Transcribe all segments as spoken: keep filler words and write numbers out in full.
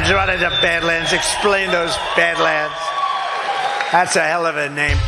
Badlands, running to Badlands. Explain those Badlands. That's a hell of a name.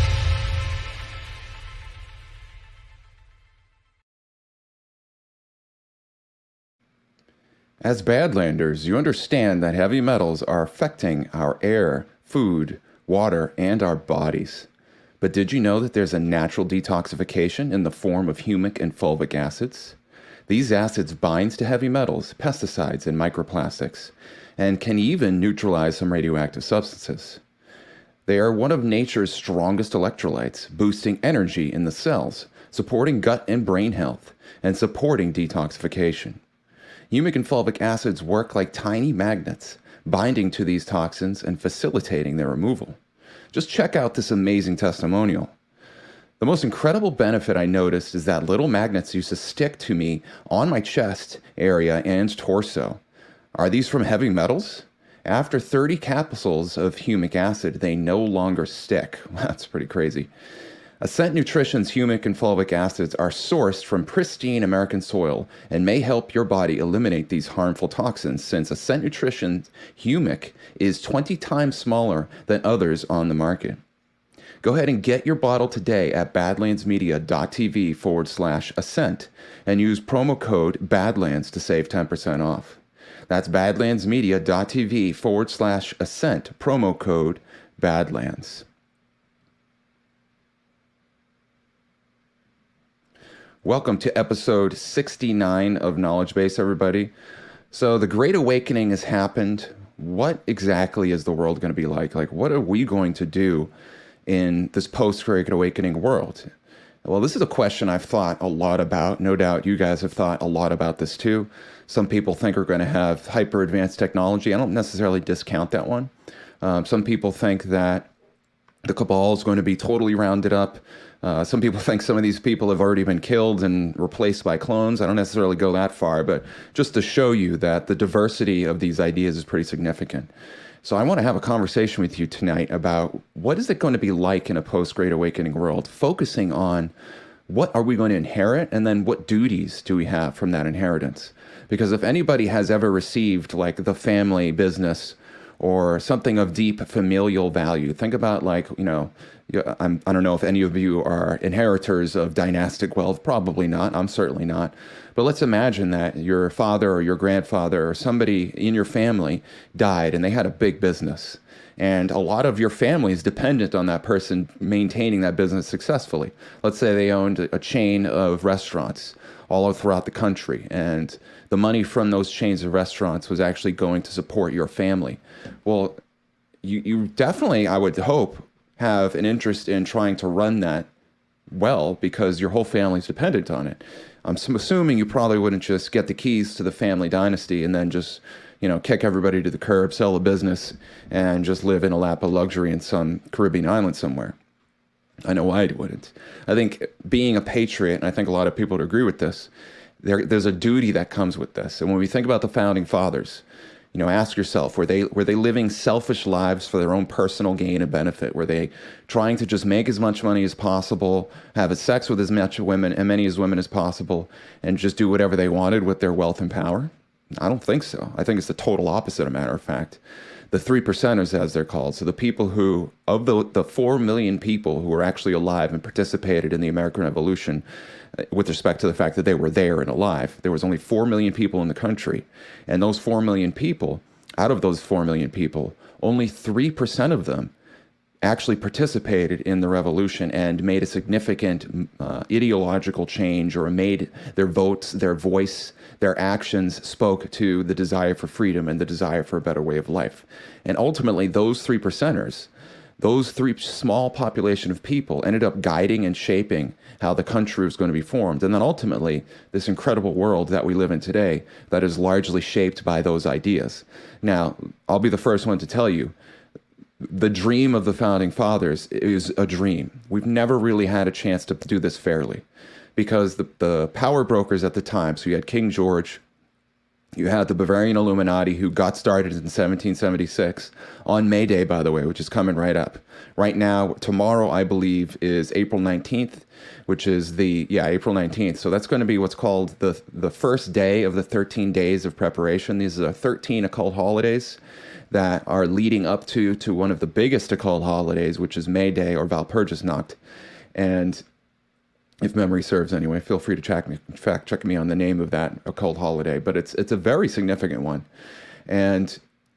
As Badlanders, you understand that heavy metals are affecting our air, food, water, and our bodies. But did you know that there's a natural detoxification in the form of humic and fulvic acids? These acids bind to heavy metals, pesticides, and microplastics, and can even neutralize some radioactive substances. They are one of nature's strongest electrolytes, boosting energy in the cells, supporting gut and brain health, and supporting detoxification. Humic and fulvic acids work like tiny magnets, binding to these toxins and facilitating their removal. Just check out this amazing testimonial. The most incredible benefit I noticed is that little magnets used to stick to me on my chest area and torso. Are these from heavy metals? After thirty capsules of humic acid, they no longer stick. That's pretty crazy. Ascent Nutrition's humic and fulvic acids are sourced from pristine American soil and may help your body eliminate these harmful toxins, since Ascent Nutrition's humic is twenty times smaller than others on the market. Go ahead and get your bottle today at badlandsmedia.tv forward slash ascent and use promo code Badlands to save ten percent off. That's badlandsmedia.tv forward slash ascent, promo code Badlands. Welcome to episode sixty-nine of Knowledge Base, everybody. So the Great Awakening has happened. What exactly is the world going to be like? Like, what are we going to do in this post-Great Awakening world? Well, this is a question I've thought a lot about. No doubt you guys have thought a lot about this too. Some people think we're going to have hyper-advanced technology. I don't necessarily discount that one. Um, some people think that the cabal is going to be totally rounded up. Uh, some people think some of these people have already been killed and replaced by clones. I don't necessarily go that far, but just to show you that the diversity of these ideas is pretty significant. So I want to have a conversation with you tonight about what is it going to be like in a post-Great Awakening world, focusing on what are we going to inherit, and then what duties do we have from that inheritance? Because if anybody has ever received like the family business or something of deep familial value, think about like, you know, I'm, I don't know if any of you are inheritors of dynastic wealth. Probably not. I'm certainly not. But let's imagine that your father or your grandfather or somebody in your family died and they had a big business. And a lot of your family is dependent on that person maintaining that business successfully. Let's say they owned a chain of restaurants all throughout the country, and the money from those chains of restaurants was actually going to support your family. Well, you, you definitely, I would hope, have an interest in trying to run that well, because your whole family's dependent on it. I'm assuming you probably wouldn't just get the keys to the family dynasty and then just, you know, kick everybody to the curb, sell a business, and just live in a lap of luxury in some Caribbean island somewhere. I know I wouldn't. I think being a patriot, and I think a lot of people would agree with this, there, there's a duty that comes with this. And when we think about the founding fathers, you know, ask yourself, were they were they living selfish lives for their own personal gain and benefit? Were they trying to just make as much money as possible, have sex with as much women and many as women as possible, and just do whatever they wanted with their wealth and power? I don't think so. I think it's the total opposite, a matter of fact. The three percenters, as they're called, so the people who, of the, the four million people who were actually alive and participated in the American Revolution, with respect to the fact that they were there and alive, there was only four million people in the country. And those four million people, out of those four million people, only three percent of them actually participated in the revolution and made a significant uh, ideological change, or made their votes, their voice, their actions spoke to the desire for freedom and the desire for a better way of life. And ultimately, those three percenters, those three small population of people ended up guiding and shaping how the country was going to be formed. And then ultimately, this incredible world that we live in today that is largely shaped by those ideas. Now, I'll be the first one to tell you, the dream of the founding fathers is a dream. We've never really had a chance to do this fairly, because the, the power brokers at the time, so you had King George, You had the Bavarian Illuminati, who got started in seventeen seventy-six on May Day, by the way, which is coming right up. Right now, tomorrow, I believe, is April nineteenth, which is the, yeah, April nineteenth. So that's going to be what's called the the first day of the thirteen days of preparation. These are thirteen occult holidays that are leading up to, to one of the biggest occult holidays, which is May Day or Walpurgisnacht. And if memory serves anyway, feel free to check me, fact check me on the name of that occult holiday, but it's it's a very significant one. And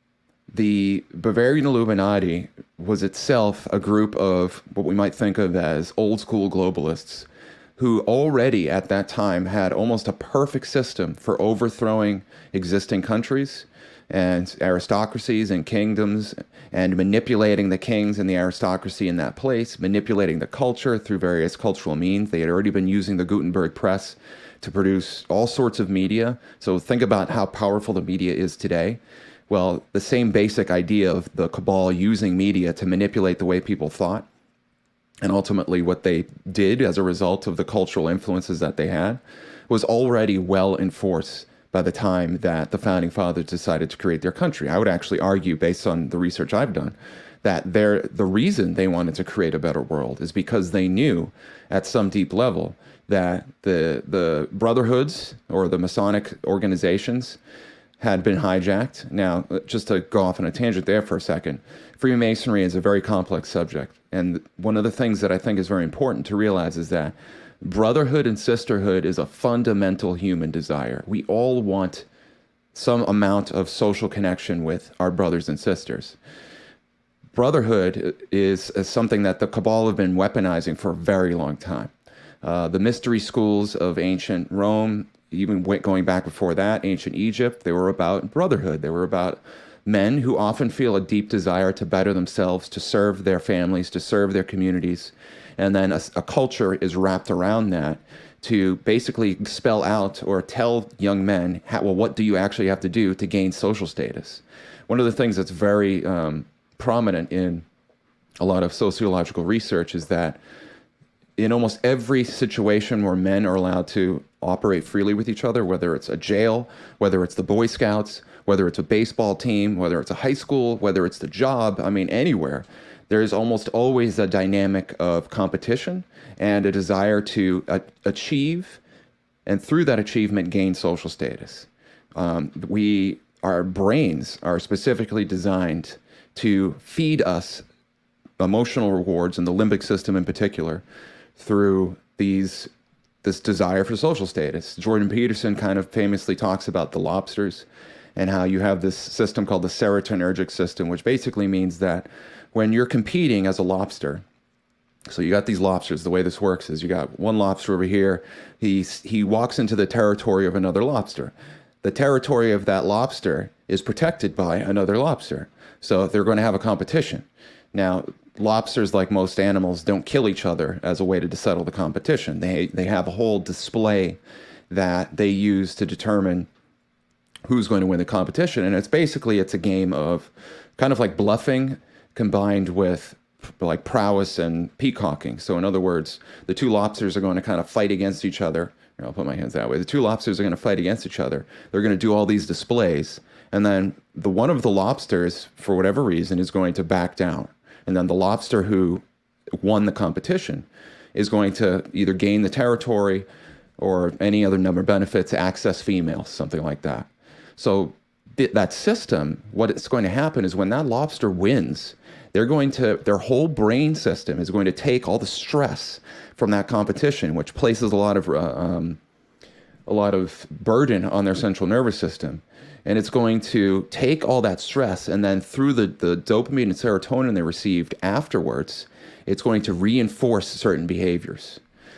the Bavarian Illuminati was itself a group of what we might think of as old school globalists who already at that time had almost a perfect system for overthrowing existing countries and aristocracies and kingdoms, and manipulating the kings and the aristocracy in that place, manipulating the culture through various cultural means. They had already been using the Gutenberg press to produce all sorts of media. So think about how powerful the media is today. Well, the same basic idea of the cabal using media to manipulate the way people thought, and ultimately what they did as a result of the cultural influences that they had, was already well in force by the time that the founding fathers decided to create their country. I would actually argue, based on the research I've done, that they're, the reason they wanted to create a better world is because they knew at some deep level that the the brotherhoods or the Masonic organizations had been hijacked. Now, just to go off on a tangent there for a second, Freemasonry is a very complex subject. And one of the things that I think is very important to realize is that brotherhood and sisterhood is a fundamental human desire. We all want some amount of social connection with our brothers and sisters. Brotherhood is, is something that the cabal have been weaponizing for a very long time. Uh, the mystery schools of ancient Rome, even going back before that, ancient Egypt, they were about brotherhood. They were about men who often feel a deep desire to better themselves, to serve their families, to serve their communities. And then a, a culture is wrapped around that to basically spell out or tell young men, how, well, what do you actually have to do to gain social status? One of the things that's very um, prominent in a lot of sociological research is that in almost every situation where men are allowed to operate freely with each other, whether it's a jail, whether it's the Boy Scouts, whether it's a baseball team, whether it's a high school, whether it's the job, I mean, anywhere, there's almost always a dynamic of competition and a desire to uh, achieve, and through that achievement, gain social status. Um, we, our brains are specifically designed to feed us emotional rewards, and the limbic system in particular, through these this desire for social status. Jordan Peterson kind of famously talks about the lobsters and how you have this system called the serotonergic system, which basically means that when you're competing as a lobster, so you got these lobsters, the way this works is you got one lobster over here, he, he walks into the territory of another lobster. The territory of that lobster is protected by another lobster. So they're going to have a competition. Now, lobsters, like most animals, don't kill each other as a way to settle the competition. They they have a whole display that they use to determine who's going to win the competition. And it's basically, it's a game of kind of like bluffing combined with like prowess and peacocking. So in other words, the two lobsters are going to kind of fight against each other. I'll put my hands that way. The two lobsters are going to fight against each other. They're going to do all these displays. And then the one of the lobsters, for whatever reason, is going to back down. And then the lobster who won the competition is going to either gain the territory or any other number of benefits, access females, something like that. So th- that system, what it's going to happen is when that lobster wins, they're going to, their whole brain system is going to take all the stress from that competition, which places a lot of, uh, um, a lot of burden on their central nervous system. And it's going to take all that stress, and then through the, the dopamine and serotonin they received afterwards, it's going to reinforce certain behaviors.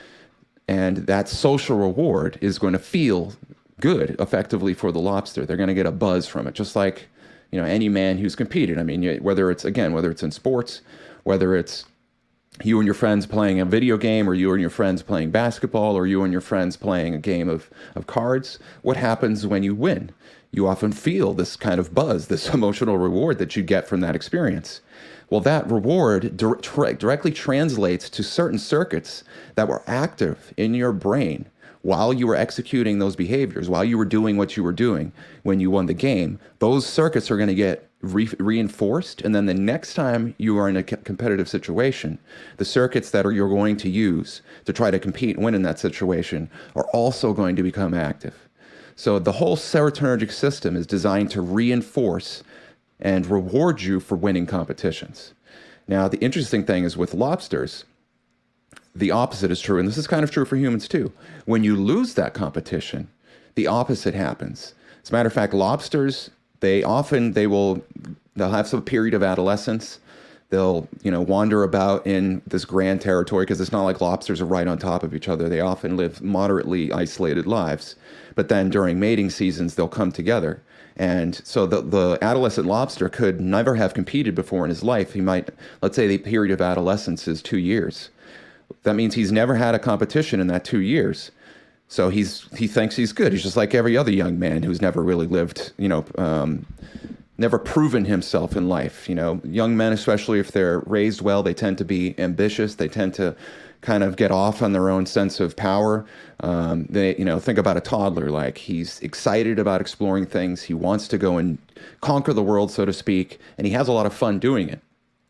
And that social reward is going to feel good, effectively, for the lobster. They're going to get a buzz from it, just like, you know, any man who's competed. I mean, whether it's, again, whether it's in sports, whether it's you and your friends playing a video game, or you and your friends playing basketball, or you and your friends playing a game of, of cards, what happens when you win? You often feel this kind of buzz, this emotional reward that you get from that experience. Well, that reward dir- directly translates to certain circuits that were active in your brain while you were executing those behaviors, while you were doing what you were doing when you won the game, those circuits are going to get re- reinforced. And then the next time you are in a c- competitive situation, the circuits that are, you're going to use to try to compete and win in that situation are also going to become active. So the whole serotonergic system is designed to reinforce and reward you for winning competitions. Now, the interesting thing is with lobsters, the opposite is true, and this is kind of true for humans too. When you lose that competition, the opposite happens. As a matter of fact, lobsters, they often, they will, they'll have some period of adolescence. They'll, you know, wander about in this grand territory because it's not like lobsters are right on top of each other. They often live moderately isolated lives. But then during mating seasons, they'll come together. And so the, the adolescent lobster could never have competed before in his life. He might, let's say the period of adolescence is two years. That means he's never had a competition in that two years. So he's he thinks he's good. He's just like every other young man who's never really lived, you know, um, never proven himself in life. You know, young men, especially if they're raised well, they tend to be ambitious. They tend to kind of get off on their own sense of power. Um, they, you know, think about a toddler. Like, he's excited about exploring things. He wants to go and conquer the world, so to speak, and he has a lot of fun doing it.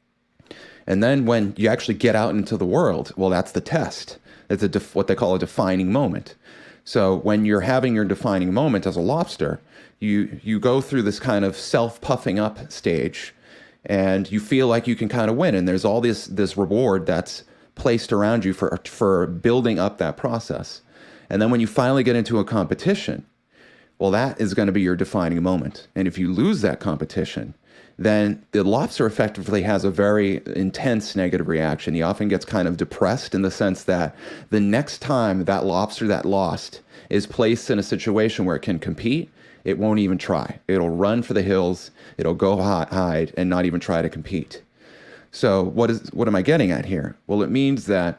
And then when you actually get out into the world, well, that's the test. It's a def- what they call a defining moment. So when you're having your defining moment as a lobster, you you go through this kind of self-puffing up stage, and you feel like you can kind of win. And there's all this this reward that's placed around you for for building up that process. And then when you finally get into a competition, well, that is going to be your defining moment. And if you lose that competition, then the lobster effectively has a very intense negative reaction. He often gets kind of depressed in the sense that the next time that lobster that lost is placed in a situation where it can compete, it won't even try. It'll run for the hills, it'll go hide, and not even try to compete. So what is what am I getting at here? Well, it means that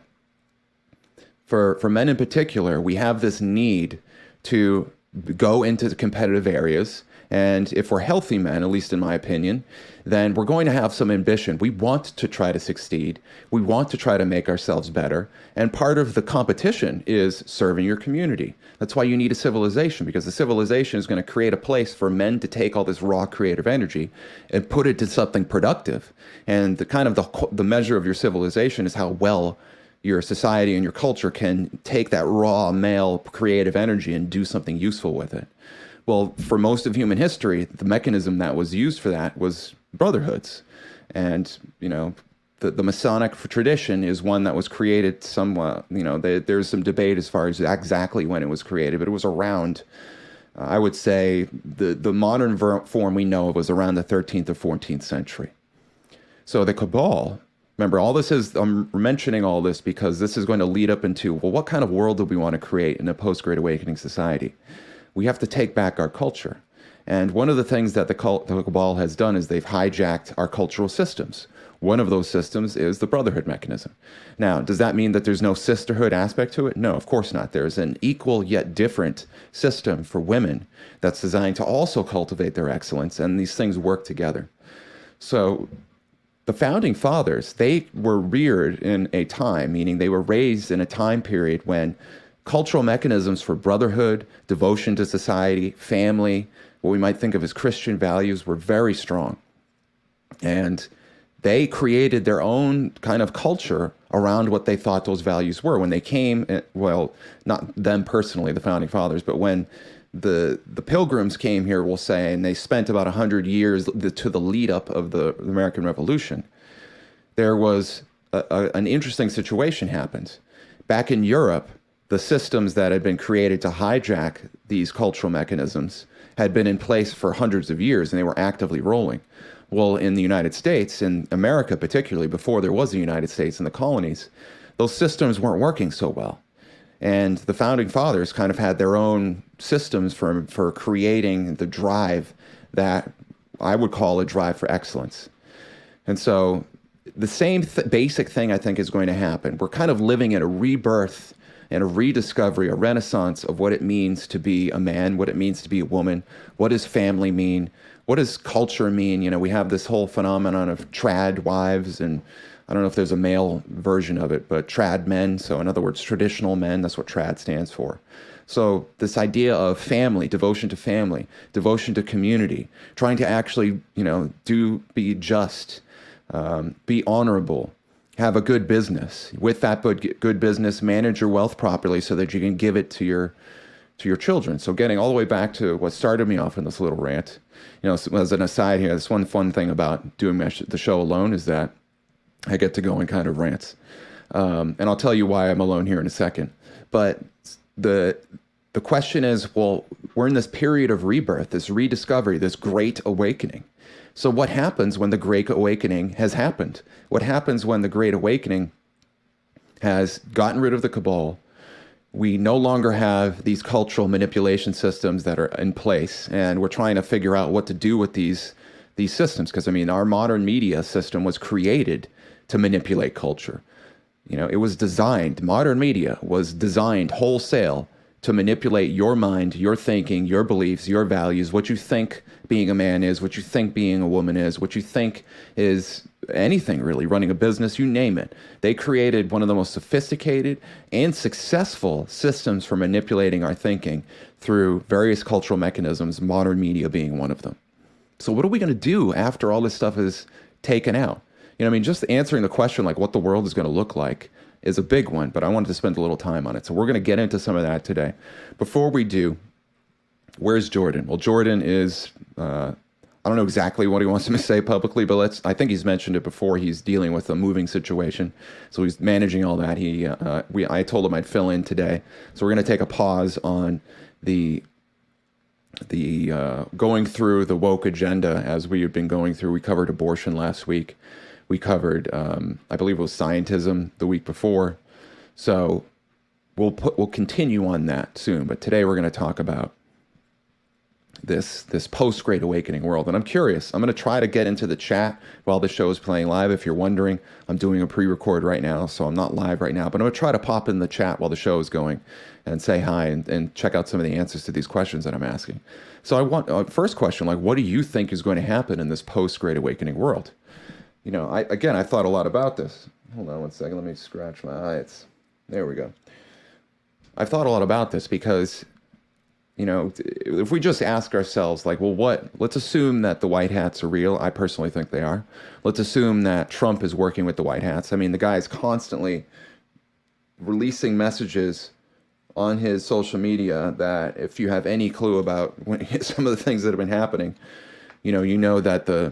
for for men in particular, we have this need to go into the competitive areas. And if we're healthy men, at least in my opinion, then we're going to have some ambition. We want to try to succeed. We want to try to make ourselves better. And part of the competition is serving your community. That's why you need a civilization, because the civilization is going to create a place for men to take all this raw creative energy and put it to something productive. And the kind of the, the measure of your civilization is how well your society and your culture can take that raw male creative energy and do something useful with it. Well, for most of human history, the mechanism that was used for that was brotherhoods. And, you know, the, the Masonic tradition is one that was created somewhat, you know, they, there's some debate as far as exactly when it was created, but it was around, uh, I would say, the, the modern ver- form we know of was around the thirteenth or fourteenth century. So the Cabal, remember, all this is, I'm mentioning all this because this is going to lead up into, well, what kind of world do we want to create in a post-Great Awakening society? We have to take back our culture. And one of the things that the, cult, the Cabal has done is they've hijacked our cultural systems. One of those systems is the brotherhood mechanism. Now, does that mean that there's no sisterhood aspect to it? No, of course not. There's an equal yet different system for women that's designed to also cultivate their excellence, and these things work together. So the founding fathers, they were reared in a time, meaning they were raised in a time period when cultural mechanisms for brotherhood, devotion to society, family, what we might think of as Christian values, were very strong. And they created their own kind of culture around what they thought those values were. When they came, well, not them personally, the founding fathers, but when the the Pilgrims came here, we'll say, and they spent about one hundred years to the lead up of the American Revolution, there was a, a, an interesting situation happened. Back in Europe, the systems that had been created to hijack these cultural mechanisms had been in place for hundreds of years, and they were actively rolling. Well, in the United States, in America particularly, before there was the United States and the colonies, those systems weren't working so well. And the founding fathers kind of had their own systems for, for creating the drive that I would call a drive for excellence. And so the same th- basic thing, I think, is going to happen. We're kind of living in a rebirth and a rediscovery, a renaissance of what it means to be a man, what it means to be a woman, what does family mean, what does culture mean? You know, we have this whole phenomenon of trad wives and I don't know if there's a male version of it, but trad men. So in other words, traditional men, that's what trad stands for. So this idea of family, devotion to family, devotion to community, trying to actually, you know, do, be just, um, be honorable, have a good business. With that good, good business, manage your wealth properly so that you can give it to your, to your children. So getting all the way back to what started me off in this little rant, you know, as an aside here, this one fun thing about doing my sh- the show alone is that I get to go in kind of rants. Um, and I'll tell you why I'm alone here in a second. But the the question is, well, we're in this period of rebirth, this rediscovery, this great awakening. So what happens when the great awakening has happened? What happens when the great awakening has gotten rid of the cabal? We no longer have these cultural manipulation systems that are in place, and we're trying to figure out what to do with these these systems. Because I mean, our modern media system was created to manipulate culture. You know, it was designed, modern media was designed wholesale to manipulate your mind, your thinking, your beliefs, your values, what you think being a man is, what you think being a woman is, what you think is anything really, running a business, you name it. They created one of the most sophisticated and successful systems for manipulating our thinking through various cultural mechanisms, modern media being one of them. So what are we going to do after all this stuff is taken out? You know, I mean, just answering the question like what the world is going to look like is a big one, but I wanted to spend a little time on it. So we're going to get into some of that today. Before we do, where's Jordan? Well, Jordan is, uh, I don't know exactly what he wants to say publicly, but let's, I think he's mentioned it before. He's dealing with a moving situation. So he's managing all that. He, uh, we, I told him I'd fill in today. So we're going to take a pause on the, the uh, going through the woke agenda as we have been going through. We covered abortion last week. We covered, um, I believe it was scientism the week before. So we'll put, we'll continue on that soon. But today we're going to talk about this this post-Great Awakening world. And I'm curious. I'm going to try to get into the chat while the show is playing live. If you're wondering, I'm doing a pre-record right now, so I'm not live right now. But I'm going to try to pop in the chat while the show is going and say hi and, and check out some of the answers to these questions that I'm asking. So I want, uh, first question, like, what do you think is going to happen in this post-Great Awakening world? You know, I again, I thought a lot about this. Hold on one second. Let me scratch my eye. It's, there we go. I've thought a lot about this because, you know, if we just ask ourselves, like, well, what? Let's assume that the white hats are real. I personally think they are. Let's assume that Trump is working with the white hats. I mean, the guy is constantly releasing messages on his social media that if you have any clue about when, some of the things that have been happening, you know, you know that the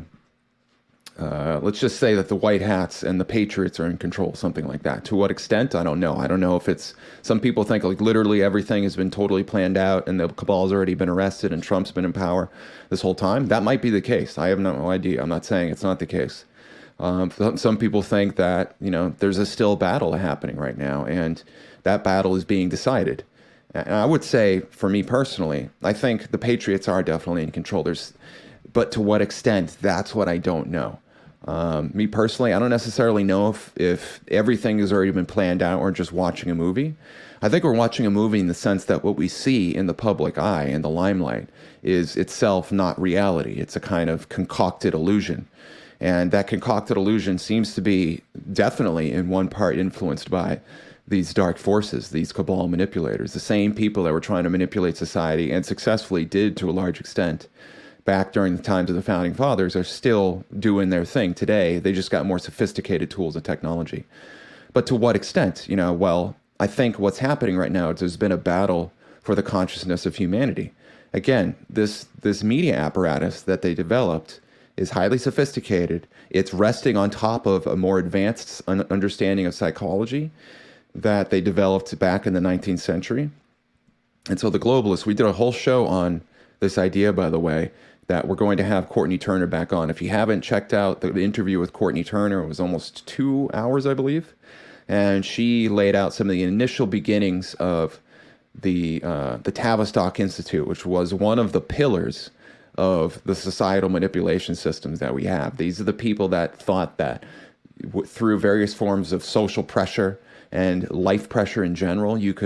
Uh, let's just say that the white hats and the patriots are in control, something like that. To what extent? I don't know. I don't know if it's, some people think like literally everything has been totally planned out and the cabal's already been arrested and Trump's been in power this whole time. That might be the case. I have no idea. I'm not saying it's not the case. Um, some people think that, you know, there's a still battle happening right now and that battle is being decided. And I would say, for me personally, I think the patriots are definitely in control. There's, but to what extent, that's what I don't know. Um, me personally, I don't necessarily know if, if everything has already been planned out or just watching a movie. I think we're watching a movie in the sense that what we see in the public eye, in the limelight, is itself not reality. It's a kind of concocted illusion. And that concocted illusion seems to be definitely in one part influenced by these dark forces, these cabal manipulators, the same people that were trying to manipulate society and successfully did to a large extent back during the times of the Founding Fathers are still doing their thing today. They just got more sophisticated tools and technology. But to what extent? You know, well, I think what's happening right now is there's been a battle for the consciousness of humanity. Again, this this media apparatus that they developed is highly sophisticated. It's resting on top of a more advanced understanding of psychology that they developed back in the nineteenth century. And so the globalists, we did a whole show on this idea, by the way, that we're going to have Courtney Turner back on. If you haven't checked out the, the interview with Courtney Turner, it was almost two hours, I believe. And she laid out some of the initial beginnings of the uh, the Tavistock Institute, which was one of the pillars of the societal manipulation systems that we have. These are the people that thought that w- through various forms of social pressure and life pressure in general, you could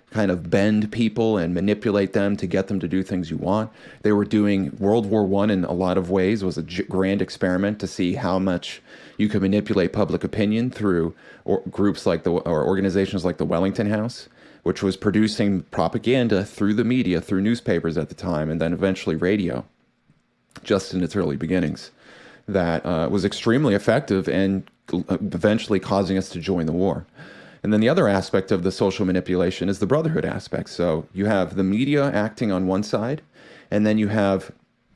kind of bend people and manipulate them to get them to do things you want. They were doing World War One in a lot of ways was a g- grand experiment to see how much you could manipulate public opinion through or groups like the or organizations like the Wellington House, which was producing propaganda through the media, through newspapers at the time, and then eventually radio, just in its early beginnings, that uh, was extremely effective and eventually causing us to join the war. And then the other aspect of the social manipulation is the brotherhood aspect. So you have the media acting on one side, and then you have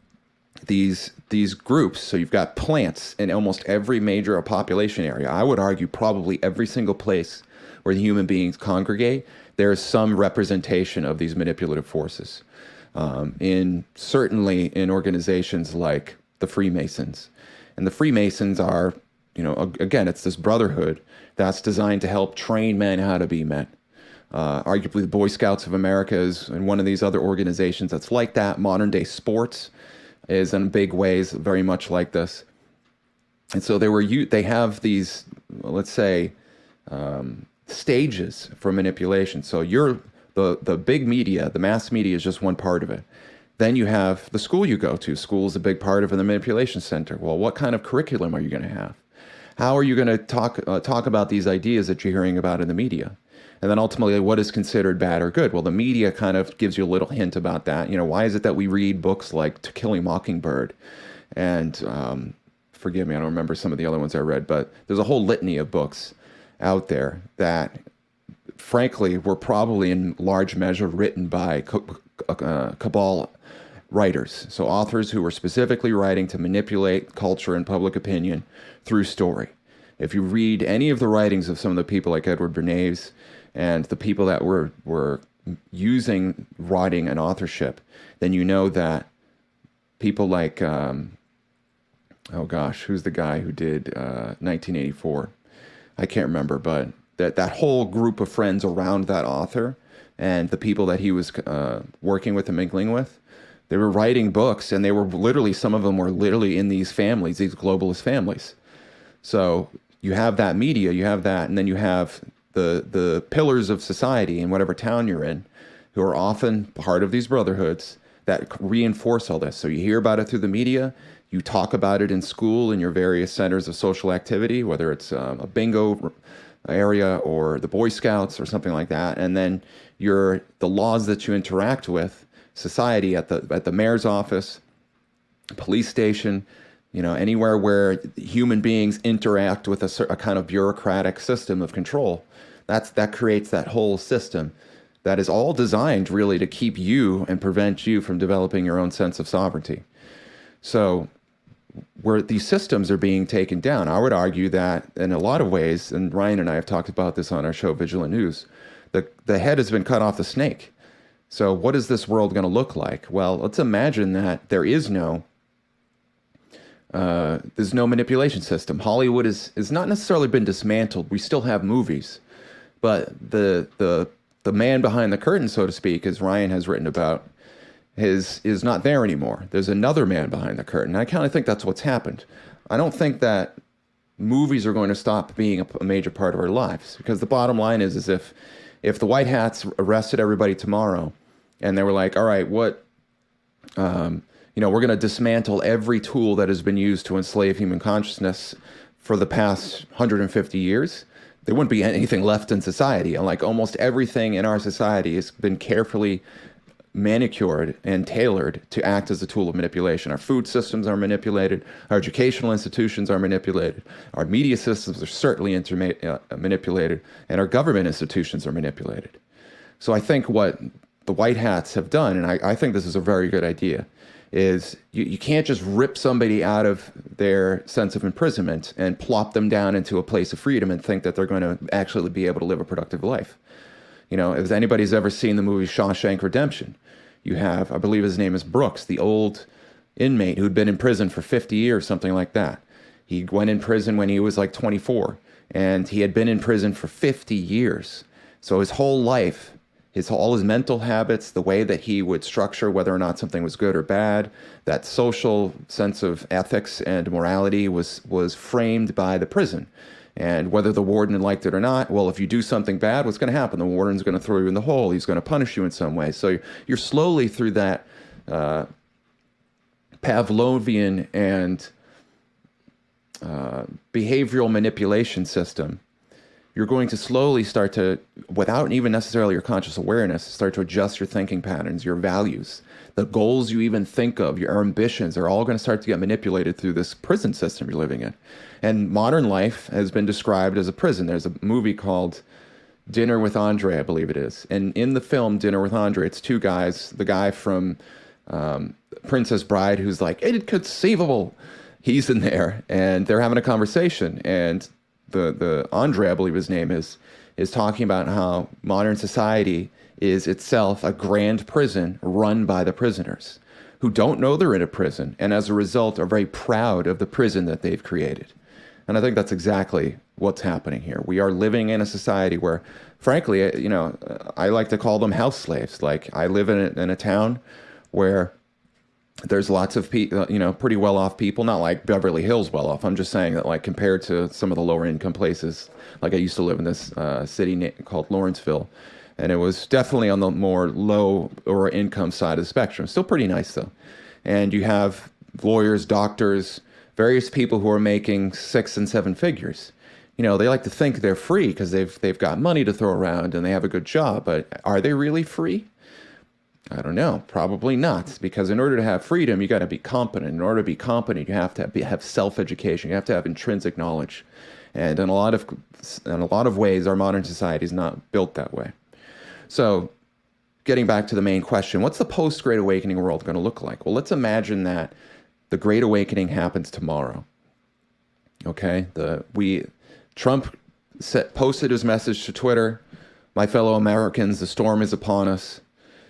these these groups. So you've got plants in almost every major population area. I would argue probably every single place where the human beings congregate, there is some representation of these manipulative forces. Um, in certainly in organizations like the Freemasons. And the Freemasons are, you know, again, it's this brotherhood that's designed to help train men how to be men. Uh, arguably, the Boy Scouts of America is and one of these other organizations that's like that. Modern day sports is in big ways very much like this. And so they were they have these, let's say, um, stages for manipulation. So you're the the big media, the mass media is just one part of it. Then you have the school you go to. School is a big part of the manipulation center. Well, what kind of curriculum are you going to have? How are you going to talk uh, talk about these ideas that you're hearing about in the media? And then ultimately, what is considered bad or good? Well, the media kind of gives you a little hint about that. You know, why is it that we read books like To Kill a Mockingbird? And um, forgive me, I don't remember some of the other ones I read, but there's a whole litany of books out there that, frankly, were probably in large measure written by uh, cabal writers. So authors who were specifically writing to manipulate culture and public opinion through story. If you read any of the writings of some of the people like Edward Bernays and the people that were were using writing and authorship, then you know that people like, um, oh gosh, who's the guy who did uh, nineteen eighty-four? I can't remember, but that, that whole group of friends around that author and the people that he was uh, working with and mingling with, they were writing books, and they were literally, some of them were literally in these families, these globalist families. So you have that media, you have that, and then you have the the pillars of society in whatever town you're in, who are often part of these brotherhoods that reinforce all this. So you hear about it through the media, you talk about it in school in your various centers of social activity, whether it's um, a bingo area or the Boy Scouts or something like that, and then your the laws that you interact with society at the at the mayor's office, police station, you know, anywhere where human beings interact with a, a kind of bureaucratic system of control. That's that creates that whole system that is all designed really to keep you and prevent you from developing your own sense of sovereignty. So where these systems are being taken down, I would argue that in a lot of ways, and Ryan and I have talked about this on our show, Vigilant News, the, the head has been cut off the snake. So what is this world going to look like? Well, let's imagine that there is no uh, there's no manipulation system. Hollywood is is not necessarily been dismantled. We still have movies, but the the the man behind the curtain, so to speak, as Ryan has written about, is is not there anymore. There's another man behind the curtain. And I kind of think that's what's happened. I don't think that movies are going to stop being a, a major part of our lives, because the bottom line is, is if if the white hats arrested everybody tomorrow, and they were like, all right, what, um, you know, we're going to dismantle every tool that has been used to enslave human consciousness for the past one hundred fifty years, there wouldn't be anything left in society. And like almost everything in our society has been carefully manicured and tailored to act as a tool of manipulation. Our food systems are manipulated. Our educational institutions are manipulated. Our media systems are certainly interma- uh, manipulated. And our government institutions are manipulated. So I think what the white hats have done, and I, I think this is a very good idea, is you, you can't just rip somebody out of their sense of imprisonment and plop them down into a place of freedom and think that they're going to actually be able to live a productive life. You know, if anybody's ever seen the movie Shawshank Redemption, you have, I believe his name is Brooks, the old inmate who'd been in prison for fifty years, something like that. He went in prison when he was like twenty-four, and he had been in prison for fifty years. So his whole life, his all his mental habits, the way that he would structure whether or not something was good or bad, that social sense of ethics and morality was was framed by the prison. And whether the warden liked it or not, well, if you do something bad, what's going to happen? The warden's going to throw you in the hole. He's going to punish you in some way. So you're slowly through that uh, Pavlovian and uh, behavioral manipulation system. You're going to slowly start to, without even necessarily your conscious awareness, start to adjust your thinking patterns, your values, the goals you even think of, your ambitions are all going to start to get manipulated through this prison system you're living in. And modern life has been described as a prison. There's a movie called Dinner with Andre, I believe it is. And in the film Dinner with Andre, it's two guys, the guy from um, Princess Bride who's like, inconceivable. He's in there and they're having a conversation. And the, the Andre, I believe his name is, is talking about how modern society is itself a grand prison run by the prisoners who don't know they're in a prison and as a result are very proud of the prison that they've created. And I think that's exactly what's happening here. We are living in a society where, frankly, you know, I like to call them house slaves. Like I live in a, in a town where there's lots of people, you know, pretty well-off people, not like Beverly Hills well-off. I'm just saying that like compared to some of the lower income places, like I used to live in this uh, city na- called Lawrenceville. And it was definitely on the more low or income side of the spectrum. Still pretty nice though. And you have lawyers, doctors, various people who are making six and seven figures. You know, they like to think they're free because they've they've got money to throw around and they have a good job. But are they really free? I don't know. Probably not. Because in order to have freedom, you got to be competent. In order to be competent, you have to be, have self-education. You have to have intrinsic knowledge. And in a lot of in a lot of ways, our modern society is not built that way. So getting back to the main question, what's the post-Great Awakening world going to look like? Well, let's imagine that the Great Awakening happens tomorrow. Okay? The we Trump set, posted his message to Twitter, my fellow Americans, the storm is upon us.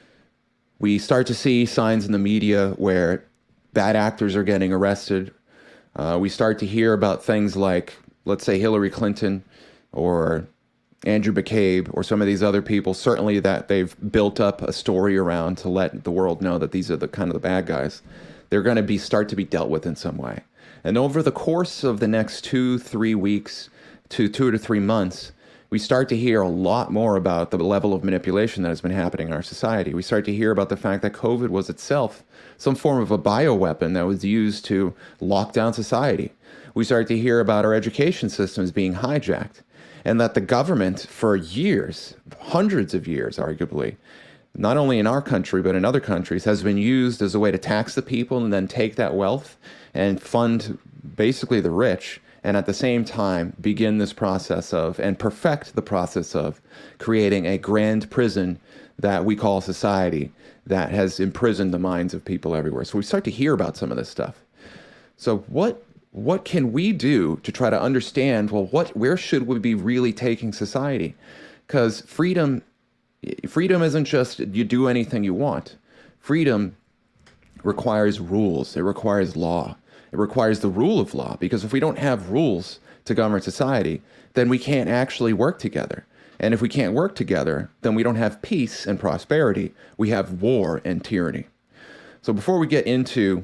We start to see signs in the media where bad actors are getting arrested. Uh, we start to hear about things like, let's say, Hillary Clinton or Andrew McCabe or some of these other people, certainly that they've built up a story around to let the world know that these are the kind of the bad guys. They're going to be start to be dealt with in some way. And over the course of the next two, three weeks to two to three months, we start to hear a lot more about the level of manipulation that has been happening in our society. We start to hear about the fact that COVID was itself some form of a bioweapon that was used to lock down society. We start to hear about our education systems being hijacked, and that the government for years, hundreds of years arguably, not only in our country but in other countries, has been used as a way to tax the people and then take that wealth and fund basically the rich, and at the same time begin this process of and perfect the process of creating a grand prison that we call society that has imprisoned the minds of people everywhere. So we start to hear about some of this stuff. So what what can we do to try to understand, well, what where should we be really taking society? Because freedom freedom isn't just you do anything you want. Freedom requires rules. It requires law. It requires the rule of law, because if we don't have rules to govern society, then we can't actually work together. And if we can't work together, then we don't have peace and prosperity. We have war and tyranny. So before we get into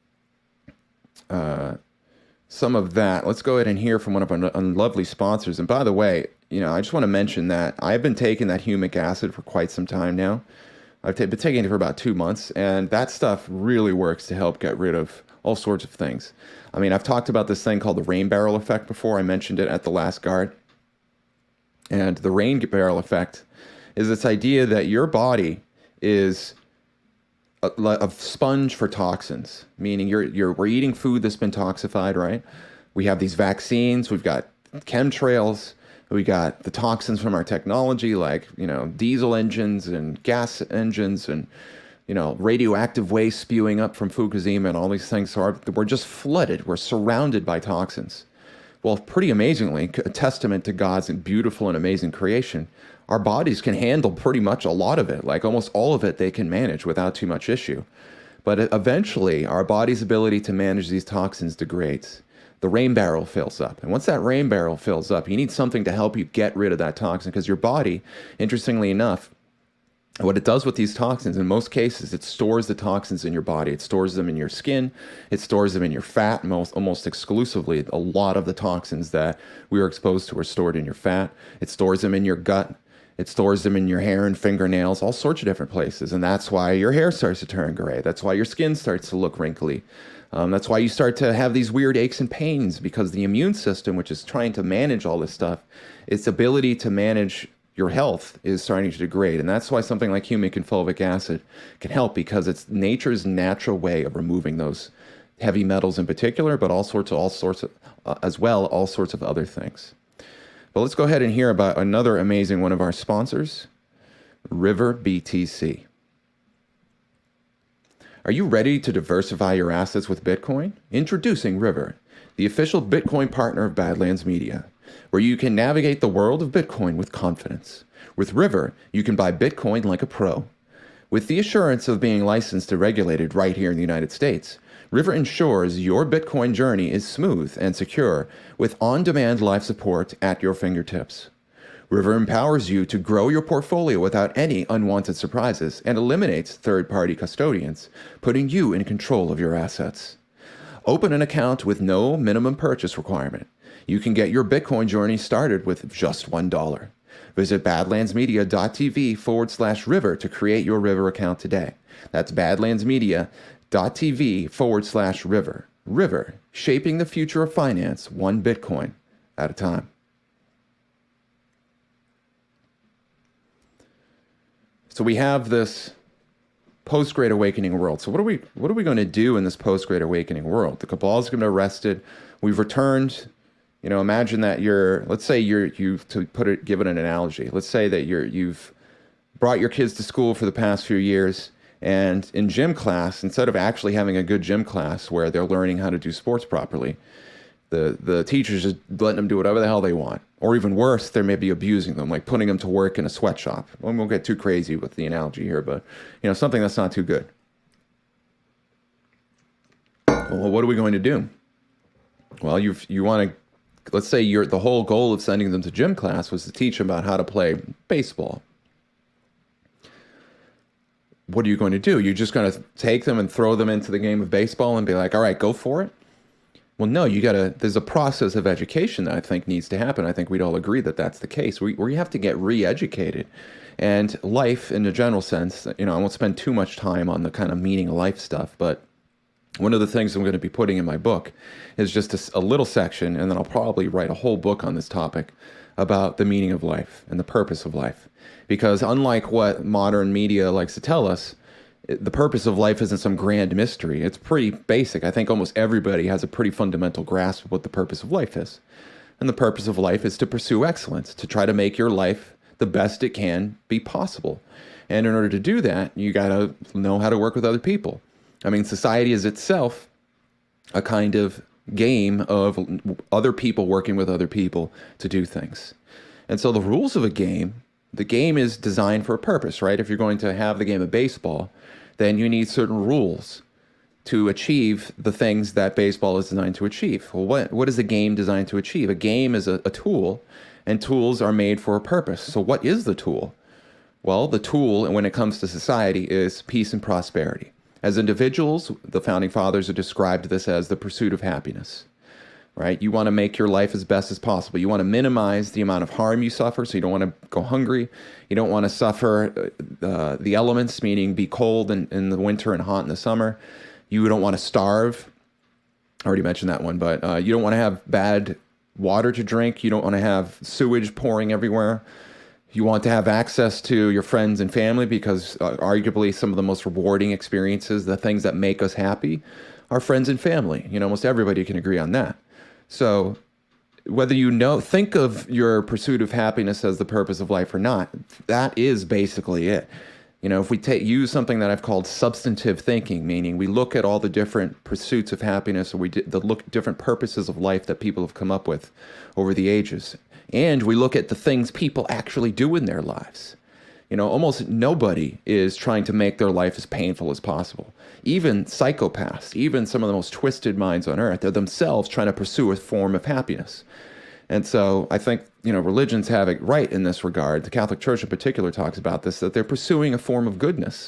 uh, some of that, let's go ahead and hear from one of our lovely sponsors. And by the way, you know, I just want to mention that I've been taking that humic acid for quite some time now. I've t- been taking it for about two months, and that stuff really works to help get rid of all sorts of things. I mean, I've talked about this thing called the rain barrel effect before. I mentioned it at the last guard. And the rain barrel effect is this idea that your body is a, a sponge for toxins, meaning you're, you're, we're eating food that's been toxified, right? We have these vaccines, we've got chemtrails, we got the toxins from our technology, like, you know, diesel engines and gas engines and, you know, radioactive waste spewing up from Fukushima and all these things. So our, we're just flooded. We're surrounded by toxins. Well, pretty amazingly, a testament to God's beautiful and amazing creation, our bodies can handle pretty much a lot of it. Like almost all of it they can manage without too much issue. But eventually, our body's ability to manage these toxins degrades. The rain barrel fills up. And once that rain barrel fills up, you need something to help you get rid of that toxin, because your body, interestingly enough, What it does with these toxins, in most cases, it stores the toxins in your body. It stores them in your skin. It stores them in your fat, most, almost exclusively. A lot of the toxins that we are exposed to are stored in your fat. It stores them in your gut. It stores them in your hair and fingernails, all sorts of different places. And that's why your hair starts to turn gray. That's why your skin starts to look wrinkly. Um, that's why you start to have these weird aches and pains, because the immune system, which is trying to manage all this stuff, its ability to manage your health is starting to degrade. And that's why something like humic and fulvic acid can help, because it's nature's natural way of removing those heavy metals in particular, but all sorts of, all sorts of, uh, as well, all sorts of other things. But let's go ahead and hear about another amazing one of our sponsors, River B T C. Are you ready to diversify your assets with Bitcoin? Introducing River, the official Bitcoin partner of Badlands Media, where you can navigate the world of Bitcoin with confidence. With River, you can buy Bitcoin like a pro. With the assurance of being licensed and regulated right here in the United States, River ensures your Bitcoin journey is smooth and secure with on-demand live support at your fingertips. River empowers you to grow your portfolio without any unwanted surprises and eliminates third-party custodians, putting you in control of your assets. Open an account with no minimum purchase requirement. You can get your Bitcoin journey started with just one dollar. Visit badlandsmedia.tv forward slash river to create your River account today. That's badlandsmedia.tv forward slash river. River, shaping the future of finance one Bitcoin at a time. So we have this post-Great Awakening world. So what are we what are we going to do in this post-Great Awakening world? The cabal is going to be arrested. We've returned. You know, imagine that you're, let's say you're, you've, to put it, give it an analogy. Let's say that you're, you've brought your kids to school for the past few years, and in gym class, instead of actually having a good gym class where they're learning how to do sports properly, the, the teacher's just letting them do whatever the hell they want. Or even worse, they're maybe abusing them, like putting them to work in a sweatshop. We won't get too crazy with the analogy here, but, you know, something that's not too good. Well, what are we going to do? Well, you've, you want to, let's say you're, the whole goal of sending them to gym class was to teach them about how to play baseball. What are you going to do? You're just going to take them and throw them into the game of baseball and be like, all right, go for it? Well, no, you got to, there's a process of education that I think needs to happen. I think we'd all agree that that's the case. We, we have to get re-educated. And life, in a general sense, you know, I won't spend too much time on the kind of meaning of life stuff, but one of the things I'm going to be putting in my book is just a, a little section, and then I'll probably write a whole book on this topic about the meaning of life and the purpose of life. Because unlike what modern media likes to tell us, it, the purpose of life isn't some grand mystery. It's pretty basic. I think almost everybody has a pretty fundamental grasp of what the purpose of life is. And the purpose of life is to pursue excellence, to try to make your life the best it can be possible. And in order to do that, you got to know how to work with other people. I mean, society is itself a kind of game of other people working with other people to do things. And so the rules of a game, the game is designed for a purpose, right? If you're going to have the game of baseball, then you need certain rules to achieve the things that baseball is designed to achieve. Well, what, what is a game designed to achieve? A game is a, a tool, and tools are made for a purpose. So what is the tool? Well, the tool, when it comes to society, is peace and prosperity. As individuals, the founding fathers have described this as the pursuit of happiness, right? You want to make your life as best as possible. You want to minimize the amount of harm you suffer, so you don't want to go hungry. You don't want to suffer uh, the elements, meaning be cold in, in the winter and hot in the summer. You don't want to starve. I already mentioned that one, but uh, you don't want to have bad water to drink. You don't want to have sewage pouring everywhere. You want to have access to your friends and family because uh, arguably some of the most rewarding experiences, the things that make us happy, are friends and family. You know, almost everybody can agree on that. So whether you know, think of your pursuit of happiness as the purpose of life or not, that is basically it. You know, if we take use something that I've called substantive thinking, meaning we look at all the different pursuits of happiness, or we d- the look different purposes of life that people have come up with over the ages. And we look at the things people actually do in their lives. You know, almost nobody is trying to make their life as painful as possible. Even psychopaths, even some of the most twisted minds on earth, are themselves trying to pursue a form of happiness. And so I think, you know, religions have it right in this regard. The Catholic Church in particular talks about this, that they're pursuing a form of goodness.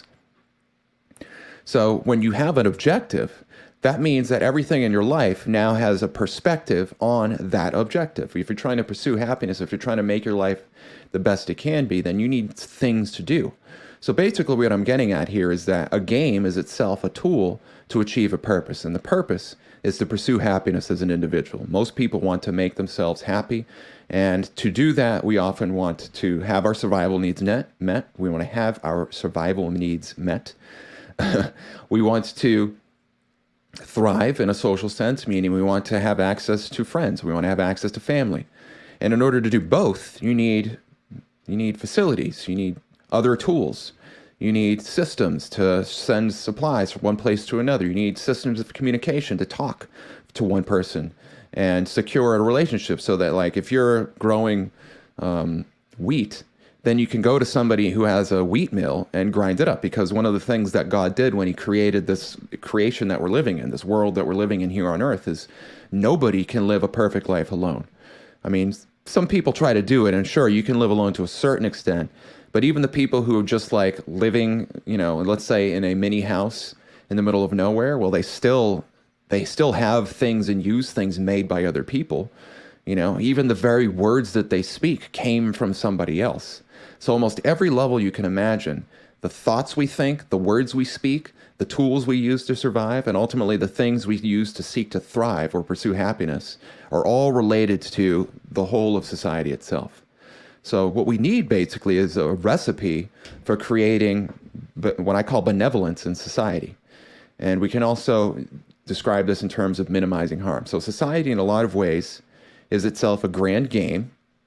So when you have an objective, that means that everything in your life now has a perspective on that objective. If you're trying to pursue happiness, if you're trying to make your life the best it can be, then you need things to do. So basically what I'm getting at here is that a game is itself a tool to achieve a purpose. And the purpose is to pursue happiness as an individual. Most people want to make themselves happy. And to do that, we often want to have our survival needs net, met. We want to have our survival needs met. We want to thrive in a social sense, meaning we want to have access to friends. We want to have access to family. And in order to do both, you need you need facilities. You need other tools. You need systems to send supplies from one place to another. You need systems of communication to talk to one person and secure a relationship so that, like, if you're growing um, wheat, then you can go to somebody who has a wheat mill and grind it up. Because one of the things that God did when he created this creation that we're living in, this world that we're living in here on earth, is nobody can live a perfect life alone. I mean, some people try to do it, and sure, you can live alone to a certain extent. But even the people who are just like living, you know, let's say in a mini house in the middle of nowhere, well, they still they still have things and use things made by other people. You know, even the very words that they speak came from somebody else. So almost every level you can imagine, the thoughts we think, the words we speak, the tools we use to survive, and ultimately the things we use to seek to thrive or pursue happiness are all related to the whole of society itself. So what we need basically is a recipe for creating what I call benevolence in society. And we can also describe this in terms of minimizing harm. So society in a lot of ways is itself a grand game,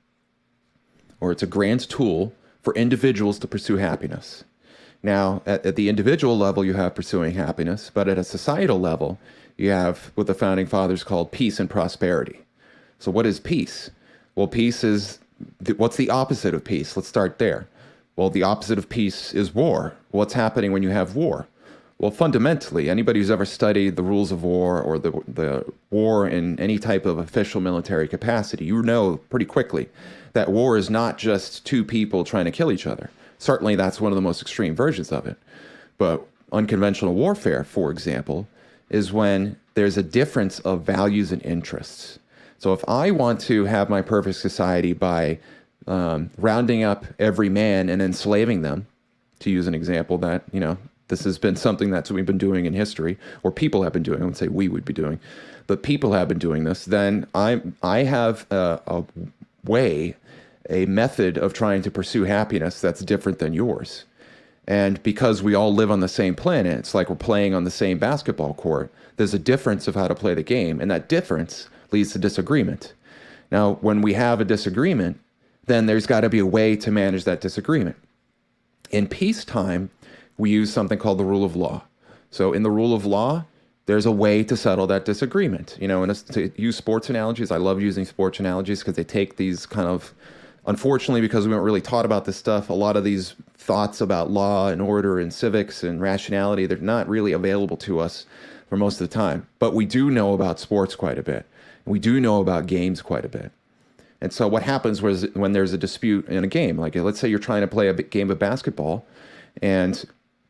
or it's a grand tool for individuals to pursue happiness. Now, at, at the individual level, you have pursuing happiness, but at a societal level, you have what the founding fathers called peace and prosperity. So what is peace? Well, peace is, th- what's the opposite of peace? Let's start there. Well, the opposite of peace is war. What's happening when you have war? Well, fundamentally, anybody who's ever studied the rules of war or the the war in any type of official military capacity, you know pretty quickly that war is not just two people trying to kill each other. Certainly, that's one of the most extreme versions of it. But unconventional warfare, for example, is when there's a difference of values and interests. So if I want to have my perfect society by um, rounding up every man and enslaving them, to use an example that, you know, this has been something that we've been doing in history, or people have been doing. I wouldn't say we would be doing, but people have been doing this. Then I I have a, a way, a method of trying to pursue happiness that's different than yours. And because we all live on the same planet, it's like we're playing on the same basketball court. There's a difference of how to play the game, and that difference leads to disagreement. Now, when we have a disagreement, then there's got to be a way to manage that disagreement. In peacetime, we use something called the rule of law. So in the rule of law, there's a way to settle that disagreement. You know, and to use sports analogies, I love using sports analogies because they take these kind of, unfortunately, because we weren't really taught about this stuff, a lot of these thoughts about law and order and civics and rationality, they're not really available to us for most of the time. But we do know about sports quite a bit. We do know about games quite a bit. And so what happens was when there's a dispute in a game, like let's say you're trying to play a game of basketball, and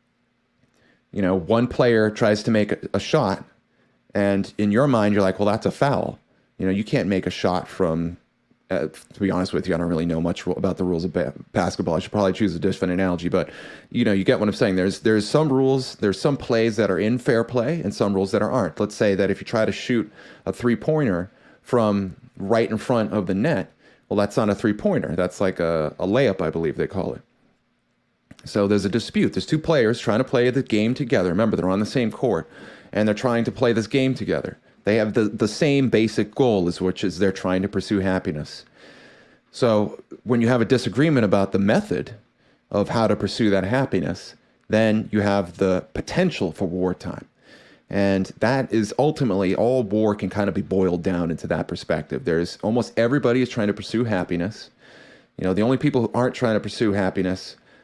you know, one player tries to make a, a shot, and in your mind, you're like, well, that's a foul. You know, you can't make a shot from, uh, to be honest with you, I don't really know much about the rules of ba- basketball. I should probably choose a different analogy, but, you know, you get what I'm saying. There's there's some rules, there's some plays that are in fair play and some rules that aren't. Let's say that if you try to shoot a three-pointer from right in front of the net, well, that's not a three-pointer. That's like a, a layup, I believe they call it. So there's a dispute. There's two players trying to play the game together. Remember, they're on the same court, and they're trying to play this game together. They have the, the same basic goal, is which is they're trying to pursue happiness. So when you have a disagreement about the method of how to pursue that happiness, then you have the potential for wartime. And that is ultimately, all war can kind of be boiled down into that perspective. There's almost everybody is trying to pursue happiness. You know, the only people who aren't trying to pursue happiness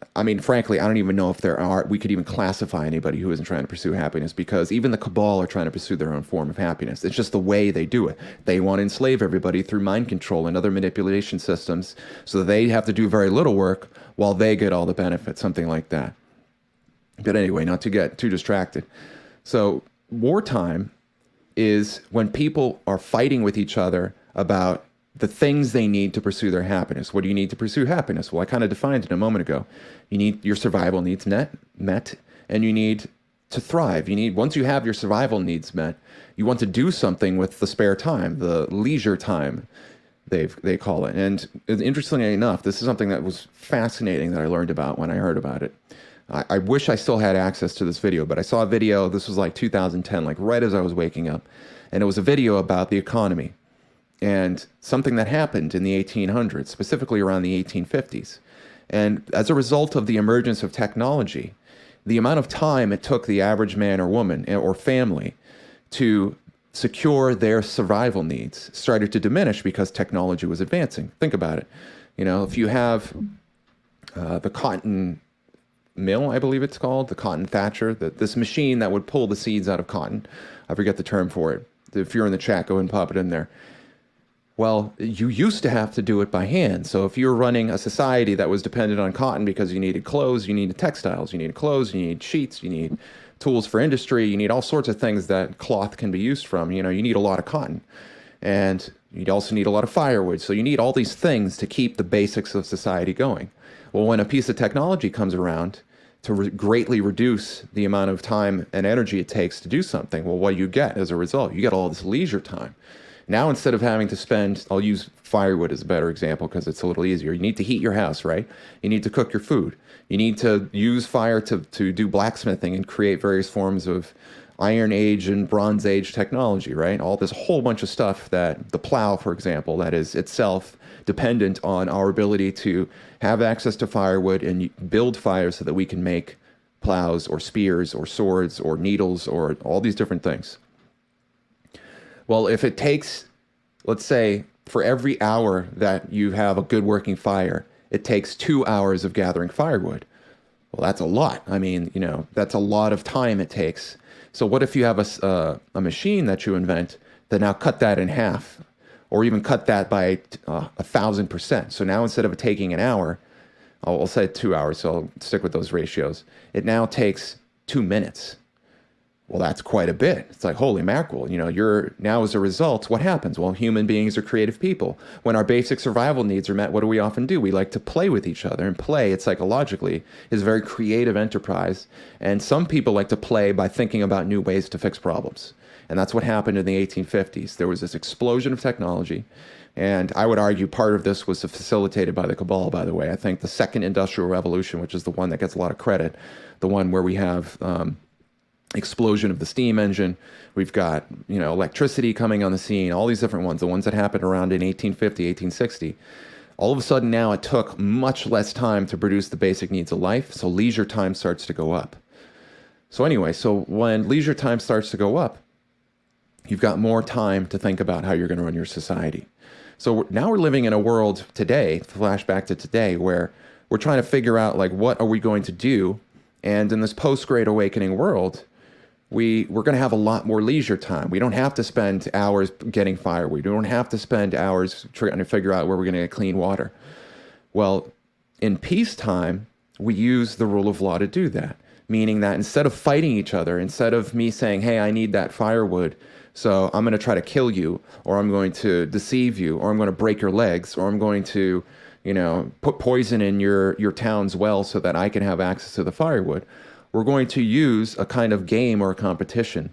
I mean, frankly, I don't even know if there are, we could even classify anybody who isn't trying to pursue happiness, because even the cabal are trying to pursue their own form of happiness. It's just the way they do it. They want to enslave everybody through mind control and other manipulation systems so that they have to do very little work while they get all the benefits, something like that. But anyway, not to get too distracted. So wartime is when people are fighting with each other about the things they need to pursue their happiness. What do you need to pursue happiness? Well, I kind of defined it a moment ago. You need your survival needs met, met, and you need to thrive. You need, once you have your survival needs met, you want to do something with the spare time, the leisure time, they've, they call it. And interestingly enough, this is something that was fascinating that I learned about when I heard about it. I, I wish I still had access to this video, but I saw a video, this was like two thousand ten, like right as I was waking up. And it was a video about the economy and something that happened in the eighteen hundreds, specifically around the eighteen fifties. And as a result of the emergence of technology, the amount of time it took the average man or woman or family to secure their survival needs started to diminish because technology was advancing. Think about it. You know, if you have uh, the cotton mill, I believe it's called, the cotton thatcher, the, this machine that would pull the seeds out of cotton. I forget the term for it. If you're in the chat, go ahead and pop it in there. Well, you used to have to do it by hand. So if you're running a society that was dependent on cotton because you needed clothes, you needed textiles, you needed clothes, you need sheets, you need tools for industry, you need all sorts of things that cloth can be used from. You know, you need a lot of cotton. And you'd also need a lot of firewood. So you need all these things to keep the basics of society going. Well, when a piece of technology comes around to re- greatly reduce the amount of time and energy it takes to do something, well, what do you get as a result? You get all this leisure time. Now, instead of having to spend, I'll use firewood as a better example because it's a little easier. You need to heat your house, right? You need to cook your food. You need to use fire to, to do blacksmithing and create various forms of Iron Age and Bronze Age technology, right? All this whole bunch of stuff that the plow, for example, that is itself dependent on our ability to have access to firewood and build fire so that we can make plows or spears or swords or needles or all these different things. Well, if it takes, let's say, for every hour that you have a good working fire, it takes two hours of gathering firewood. Well, that's a lot. I mean, you know, that's a lot of time it takes. So what if you have a, uh, a machine that you invent that now cut that in half, or even cut that by uh, a thousand percent? So now instead of it taking an hour, I'll, I'll say two hours, so I'll stick with those ratios. It now takes two minutes. Well, that's quite a bit. It's like, holy mackerel, you know, you're now as a result, what happens? Well, human beings are creative people. When our basic survival needs are met, what do we often do? We like to play with each other, and play, it psychologically is a very creative enterprise. And some people like to play by thinking about new ways to fix problems. And that's what happened in the eighteen fifties. There was this explosion of technology. And I would argue part of this was facilitated by the cabal, by the way. I think the second industrial revolution, which is the one that gets a lot of credit, the one where we have um, explosion of the steam engine. We've got, you know, electricity coming on the scene, all these different ones, the ones that happened around in eighteen fifty, eighteen sixty. All of a sudden now it took much less time to produce the basic needs of life, so leisure time starts to go up. So anyway, so when leisure time starts to go up, you've got more time to think about how you're going to run your society. So now we're living in a world today, flashback to today, where we're trying to figure out, like, what are we going to do? And in this post-Great Awakening world, We, we're going to have a lot more leisure time. We don't have to spend hours getting firewood. We don't have to spend hours trying to figure out where we're going to get clean water. Well, in peacetime, we use the rule of law to do that, meaning that instead of fighting each other, instead of me saying, hey, I need that firewood, so I'm going to try to kill you, or I'm going to deceive you, or I'm going to break your legs, or I'm going to, you know, put poison in your, your town's well so that I can have access to the firewood. We're going to use a kind of game or a competition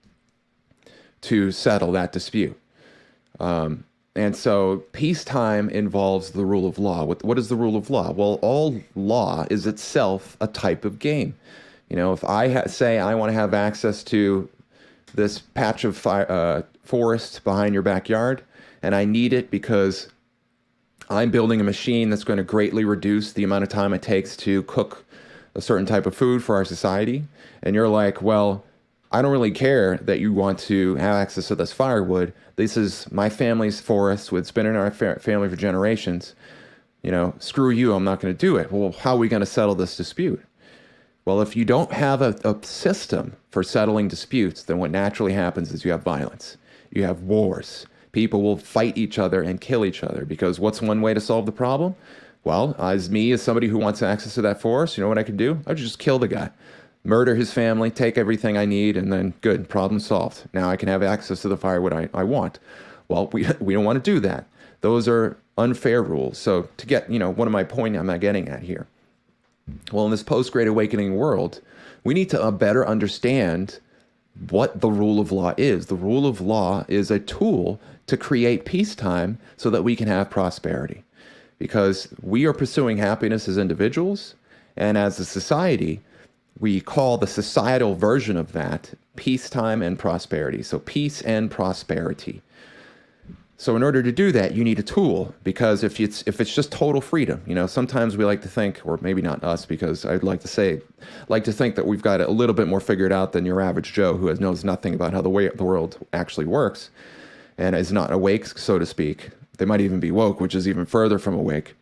to settle that dispute. Um, and so peacetime involves the rule of law. What, what is the rule of law? Well, all law is itself a type of game. You know, if I ha- say I want to have access to this patch of fire, uh, forest behind your backyard, and I need it because I'm building a machine that's going to greatly reduce the amount of time it takes to cook a certain type of food for our society, and you're like, well, I don't really care that you want to have access to this firewood. This is my family's forest. It's been in our fa- family for generations. you know, screw you, I'm not going to do it. Well, how are we going to settle this dispute? Well, if you don't have a, a system for settling disputes, then what naturally happens is you have violence. You have wars. People will fight each other and kill each other, because what's one way to solve the problem? Well, as me, as somebody who wants access to that forest, you know what I could do? I would just kill the guy, murder his family, take everything I need, and then good, problem solved. Now I can have access to the firewood I, I want. Well, we we don't want to do that. Those are unfair rules. So to get, you know, what am I point am I getting at here? Well, in this post-Great Awakening world, we need to uh, better understand what the rule of law is. The rule of law is a tool to create peacetime so that we can have prosperity. Because we are pursuing happiness as individuals, and as a society, we call the societal version of that peacetime and prosperity. So peace and prosperity. So in order to do that, you need a tool, because if it's if it's just total freedom, you know, sometimes we like to think, or maybe not us, because I'd like to say, like to think that we've got it a little bit more figured out than your average Joe who has, knows nothing about how the way the world actually works and is not awake, so to speak. They might even be woke, which is even further from awake.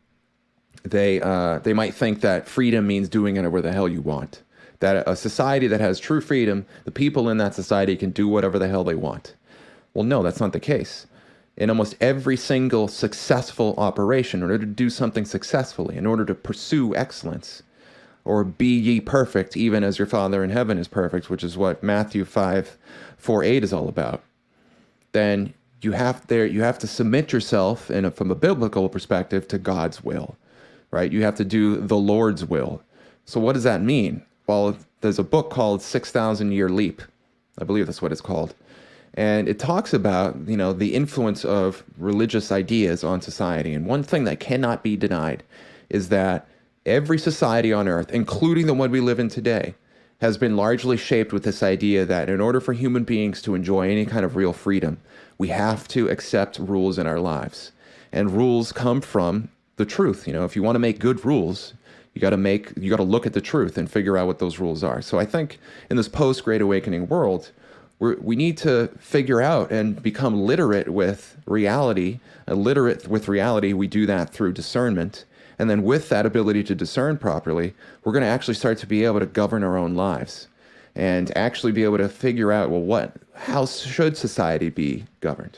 They uh, they might think that freedom means doing it where the hell you want. That a society that has true freedom, the people in that society can do whatever the hell they want. Well, no, that's not the case. In almost every single successful operation, in order to do something successfully, in order to pursue excellence, or be ye perfect, even as your Father in heaven is perfect, which is what Matthew five, four, eight is all about, then you have there you have to submit yourself, in a, from a biblical perspective, to God's will, right? You have to do the Lord's will. So what does that mean? Well, there's a book called six thousand Year Leap. I believe that's what it's called. And it talks about, you know, the influence of religious ideas on society. And one thing that cannot be denied is that every society on earth, including the one we live in today, has been largely shaped with this idea that in order for human beings to enjoy any kind of real freedom, we have to accept rules in our lives. And rules come from the truth. You know, if you want to make good rules, you got to make, you got to look at the truth and figure out what those rules are. So I think in this post-Great Awakening world, We're, we need to figure out and become literate with reality. Uh, literate with reality, we do that through discernment. And then with that ability to discern properly, we're going to actually start to be able to govern our own lives and actually be able to figure out, well, what, how should society be governed?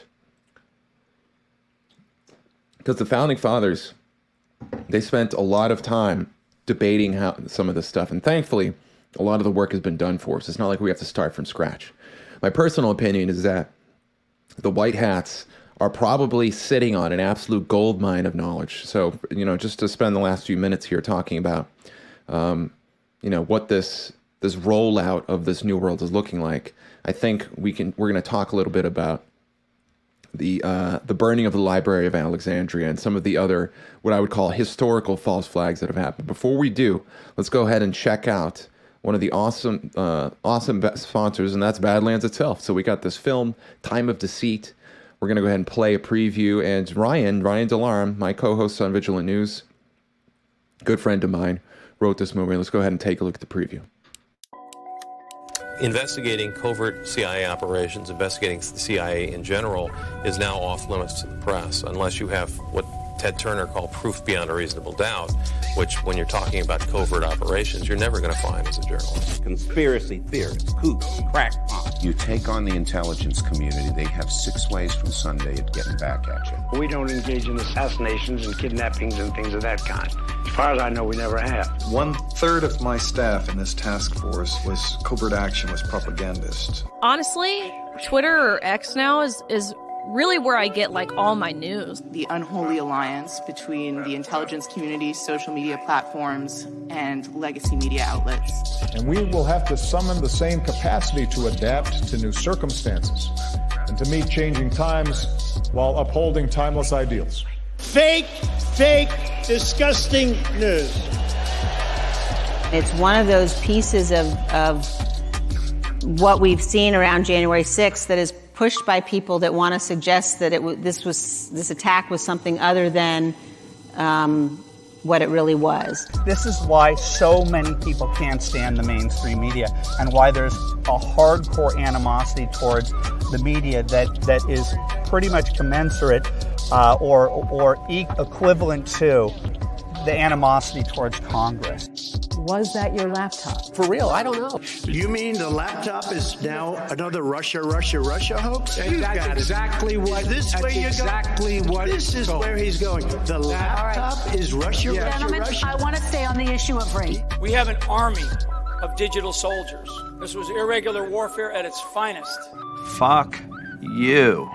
Because the Founding Fathers, they spent a lot of time debating how some of this stuff. And thankfully, a lot of the work has been done for us. It's not like we have to start from scratch. My personal opinion is that the white hats are probably sitting on an absolute gold mine of knowledge. So, you know, just to spend the last few minutes here talking about, um, you know, what this this rollout of this new world is looking like, I think we can we're going to talk a little bit about the uh, the burning of the Library of Alexandria and some of the other what I would call historical false flags that have happened. Before we do, let's go ahead and check out one of the awesome, uh, awesome sponsors, and that's Badlands itself. So we got this film, Time of Deceit. We're going to go ahead and play a preview. And Ryan, Ryan Delaram, my co-host on Vigilant News, good friend of mine, wrote this movie. Let's go ahead and take a look at the preview. Investigating covert C I A operations, investigating the C I A in general, is now off limits to the press, unless you have what Ted Turner called proof beyond a reasonable doubt, which when you're talking about covert operations, you're never going to find as a journalist. Conspiracy theorists, kooks, crackpots. You take on the intelligence community, they have six ways from Sunday of getting back at you. We don't engage in assassinations and kidnappings and things of that kind. As far as I know, we never have. One third of my staff in this task force was covert action, was propagandists. Honestly, Twitter or X now is, is really where I get like all my news. The unholy alliance between the intelligence community, social media platforms, and legacy media outlets. And we will have to summon the same capacity to adapt to new circumstances and to meet changing times while upholding timeless ideals. Fake, fake, disgusting news. It's one of those pieces of, of what we've seen around January sixth that is pushed by people that want to suggest that it w- this was this attack was something other than um, what it really was. This is why so many people can't stand the mainstream media, and why there's a hardcore animosity towards the media that, that is pretty much commensurate uh, or, or e- equivalent to the animosity towards Congress. Was that your laptop? For real, I don't know. You mean the laptop is now another Russia, Russia, Russia hoax? And that's exactly what. Is this that's where you're exactly going? what. This is where he's going. The laptop right. is Russia, yeah. Russia, Gentlemen, Russia. I want to stay on the issue of rape. We have an army of digital soldiers. This was irregular warfare at its finest. Fuck you.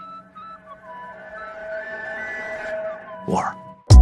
War.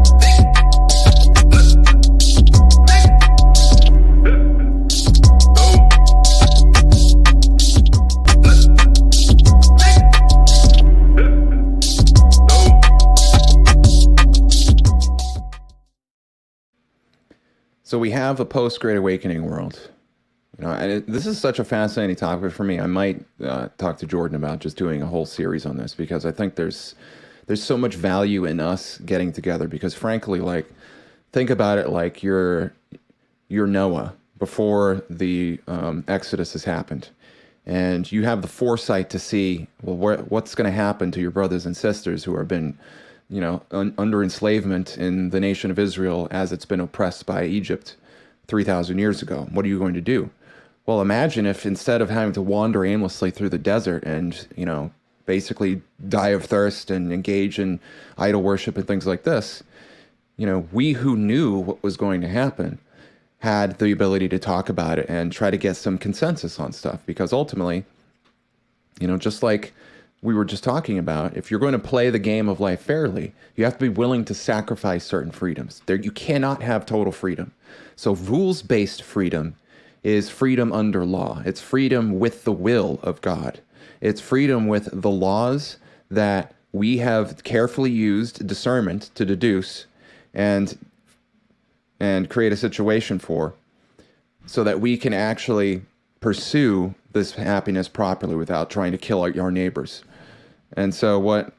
So we have a post-Great Awakening world. You know, and it, this is such a fascinating topic for me. I might uh, talk to Jordan about just doing a whole series on this, because I think there's there's so much value in us getting together. Because frankly, like, think about it like you're you're Noah before the um, Exodus has happened, and you have the foresight to see, well, where, what's going to happen to your brothers and sisters who have been, you know, un- under enslavement in the nation of Israel as it's been oppressed by Egypt three thousand years ago. What are you going to do? Well, imagine if instead of having to wander aimlessly through the desert and, you know, basically die of thirst and engage in idol worship and things like this, you know, we who knew what was going to happen had the ability to talk about it and try to get some consensus on stuff. Because ultimately, you know, just like we were just talking about, if you're going to play the game of life fairly, you have to be willing to sacrifice certain freedoms. There, you cannot have total freedom. So rules-based freedom is freedom under law. It's freedom with the will of God. It's freedom with the laws that we have carefully used discernment to deduce and and create a situation for, so that we can actually pursue this happiness properly without trying to kill our, our neighbors. And so what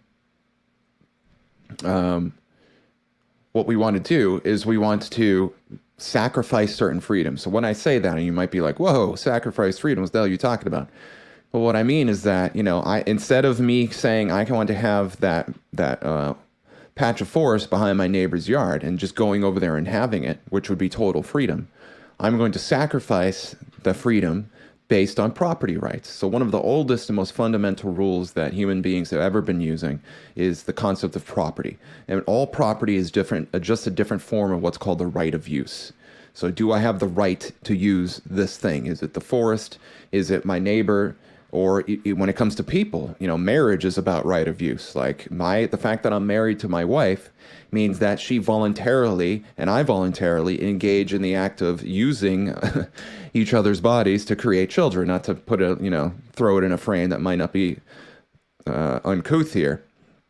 um, what we want to do is we want to sacrifice certain freedoms. So when I say that, and you might be like, whoa, sacrifice freedom, what the hell are you talking about? But what I mean is that, you know, I instead of me saying I want to have that that uh, patch of forest behind my neighbor's yard and just going over there and having it, which would be total freedom, I'm going to sacrifice the freedom based on property rights. So one of the oldest and most fundamental rules that human beings have ever been using is the concept of property. And all property is different, just a different form of what's called the right of use. So do I have the right to use this thing? Is it the forest? Is it my neighbor? Or when it comes to people, you know, marriage is about right of use. Like my, the fact that I'm married to my wife means that she voluntarily and I voluntarily engage in the act of using each other's bodies to create children, not to put a, you know, throw it in a frame that might not be uh, uncouth here.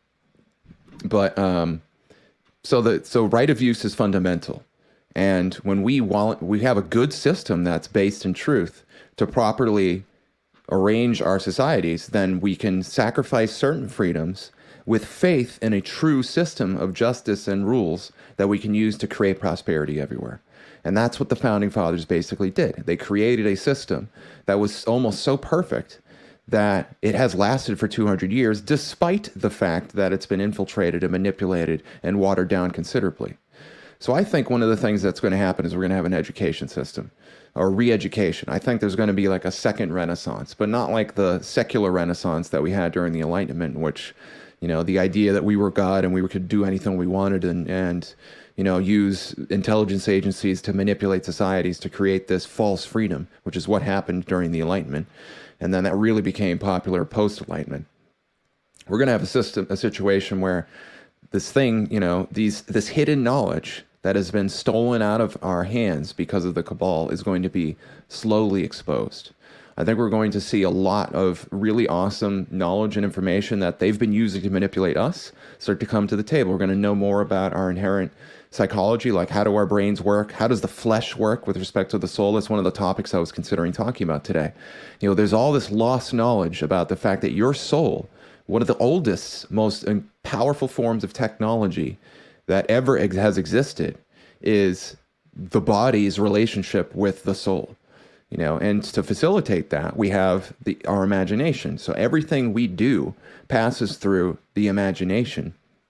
But um, so the so right of use is fundamental. And when we want, we have a good system that's based in truth to properly arrange our societies, then we can sacrifice certain freedoms with faith in a true system of justice and rules that we can use to create prosperity everywhere. And that's what the Founding Fathers basically did. They created a system that was almost so perfect that it has lasted for two hundred years, despite the fact that it's been infiltrated and manipulated and watered down considerably. So I think one of the things that's going to happen is we're going to have an education system, or re-education. I think there's going to be like a second renaissance, but not like the secular renaissance that we had during the Enlightenment, in which, you know, the idea that we were God and we could do anything we wanted and, and, you know, use intelligence agencies to manipulate societies to create this false freedom, which is what happened during the Enlightenment. And then that really became popular post-Enlightenment. We're going to have a system, a situation where this thing, you know, these this hidden knowledge that has been stolen out of our hands because of the cabal is going to be slowly exposed. I think we're going to see a lot of really awesome knowledge and information that they've been using to manipulate us start to come to the table. We're going to know more about our inherent psychology, like how do our brains work? How does the flesh work with respect to the soul? That's one of the topics I was considering talking about today. You know, there's all this lost knowledge about the fact that your soul, one of the oldest, most powerful forms of technology that ever ex- has existed, is the body's relationship with the soul. You know, and to facilitate that, we have the our imagination. So everything we do passes through the imagination.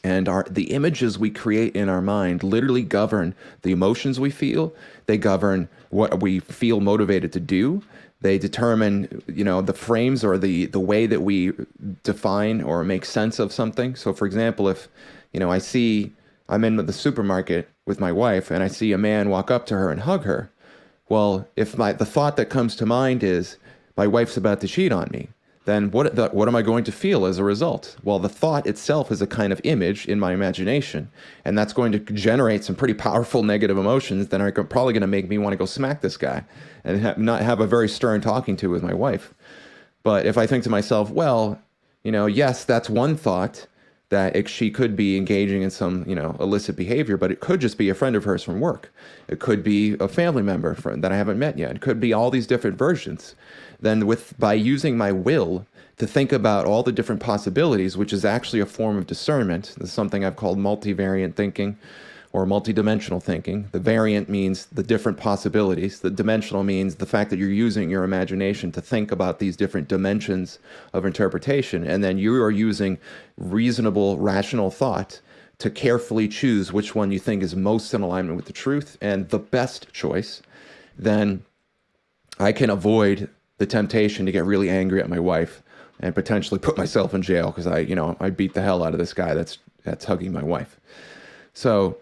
And our the images we create in our mind literally govern the emotions we feel. They govern what we feel motivated to do. They determine, you know, the frames or the, the way that we define or make sense of something. So, for example, if, you know, I see, I'm in the supermarket with my wife and I see a man walk up to her and hug her. Well, if my the thought that comes to mind is, my wife's about to cheat on me, then what the, what am I going to feel as a result? Well, the thought itself is a kind of image in my imagination, and that's going to generate some pretty powerful negative emotions that are probably going to make me want to go smack this guy and ha- not have a very stern talking to with my wife. But if I think to myself, well, you know, yes, that's one thought, that it, she could be engaging in some, you know, illicit behavior, but it could just be a friend of hers from work. It could be a family member friend that I haven't met yet. It could be all these different versions. Then with by using my will to think about all the different possibilities, which is actually a form of discernment, this is something I've called multivariant thinking or multidimensional thinking. The variant means the different possibilities. The dimensional means the fact that you're using your imagination to think about these different dimensions of interpretation. And then you are using reasonable, rational thought to carefully choose which one you think is most in alignment with the truth and the best choice. Then I can avoid the temptation to get really angry at my wife and potentially put myself in jail because I, you know, I beat the hell out of this guy that's that's hugging my wife. So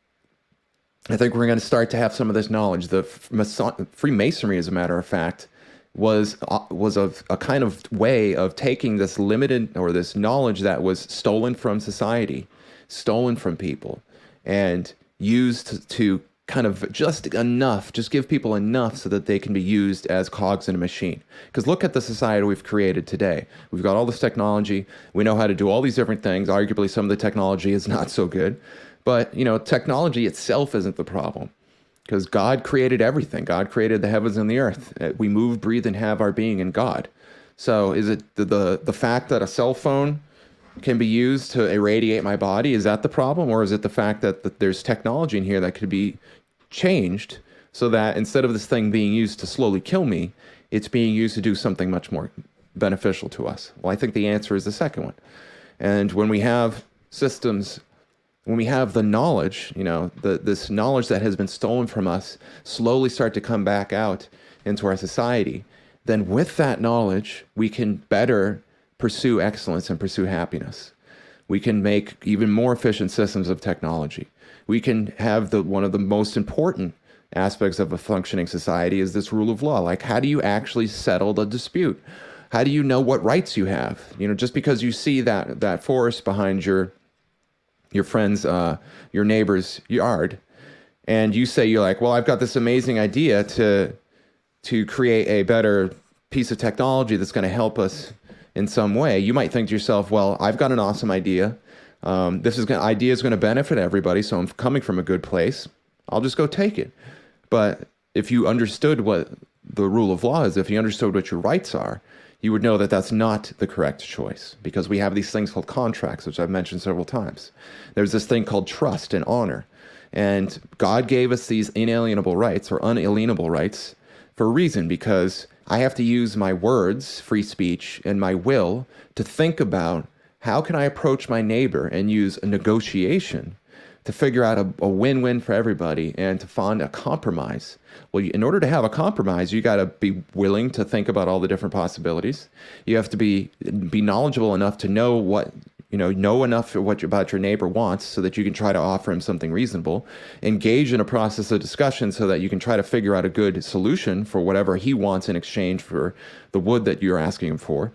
I think we're going to start to have some of this knowledge. The Freemasonry, as a matter of fact, was uh, was a, a kind of way of taking this limited or this knowledge that was stolen from society, stolen from people, and used to, to kind of just enough, just give people enough so that they can be used as cogs in a machine. Because look at the society we've created today. We've got all this technology. We know how to do all these different things. Arguably, some of the technology is not so good. But, you know, technology itself isn't the problem. Because God created everything. God created the heavens and the earth. We move, breathe, and have our being in God. So is it the, the, the fact that a cell phone can be used to irradiate my body? Is that the problem? Or is it the fact that, that there's technology in here that could be changed so that instead of this thing being used to slowly kill me, it's being used to do something much more beneficial to us? Well, I think the answer is the second one. And when we have systems, when we have the knowledge, you know, the, this knowledge that has been stolen from us slowly start to come back out into our society, then with that knowledge, we can better pursue excellence and pursue happiness. We can make even more efficient systems of technology. We can have the one of the most important aspects of a functioning society is this rule of law. Like, how do you actually settle the dispute? How do you know what rights you have? You know, just because you see that that forest behind your your friend's, uh, your neighbor's yard, and you say, you're like, well, I've got this amazing idea to to create a better piece of technology that's going to help us in some way. You might think to yourself, well, I've got an awesome idea. Um, this is gonna, idea is going to benefit everybody, so I'm coming from a good place. I'll just go take it. But if you understood what the rule of law is, if you understood what your rights are, you would know that that's not the correct choice, because we have these things called contracts, which I've mentioned several times. There's this thing called trust and honor. And God gave us these inalienable rights or unalienable rights for a reason, because I have to use my words, free speech, and my will to think about how can I approach my neighbor and use a negotiation to figure out a, a win-win for everybody and to find a compromise. Well, in order to have a compromise, you got to be willing to think about all the different possibilities. You have to be be knowledgeable enough to know what, you know, know enough what about your neighbor wants so that you can try to offer him something reasonable. Engage in a process of discussion so that you can try to figure out a good solution for whatever he wants in exchange for the wood that you're asking him for.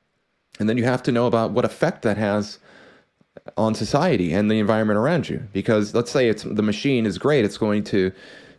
And then you have to know about what effect that has on society and the environment around you. Because let's say it's the machine is great, it's going to,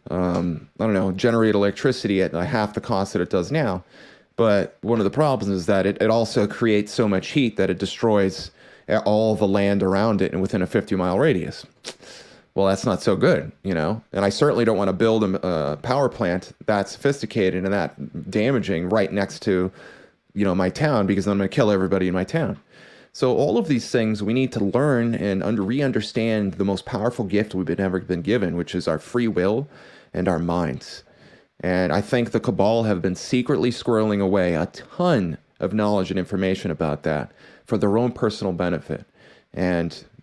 um, I don't know, generate electricity at half the cost that it does now. But one of the problems is that it, it also creates so much heat that it destroys all the land around it and within a fifty mile radius. Well, that's not so good, you know? And I certainly don't want to build a, a power plant that sophisticated and that damaging right next to, you know, my town, because I'm going to kill everybody in my town. So all of these things we need to learn and under, re-understand the most powerful gift we've been, ever been given, which is our free will and our minds. And I think the cabal have been secretly squirreling away a ton of knowledge and information about that for their own personal benefit. And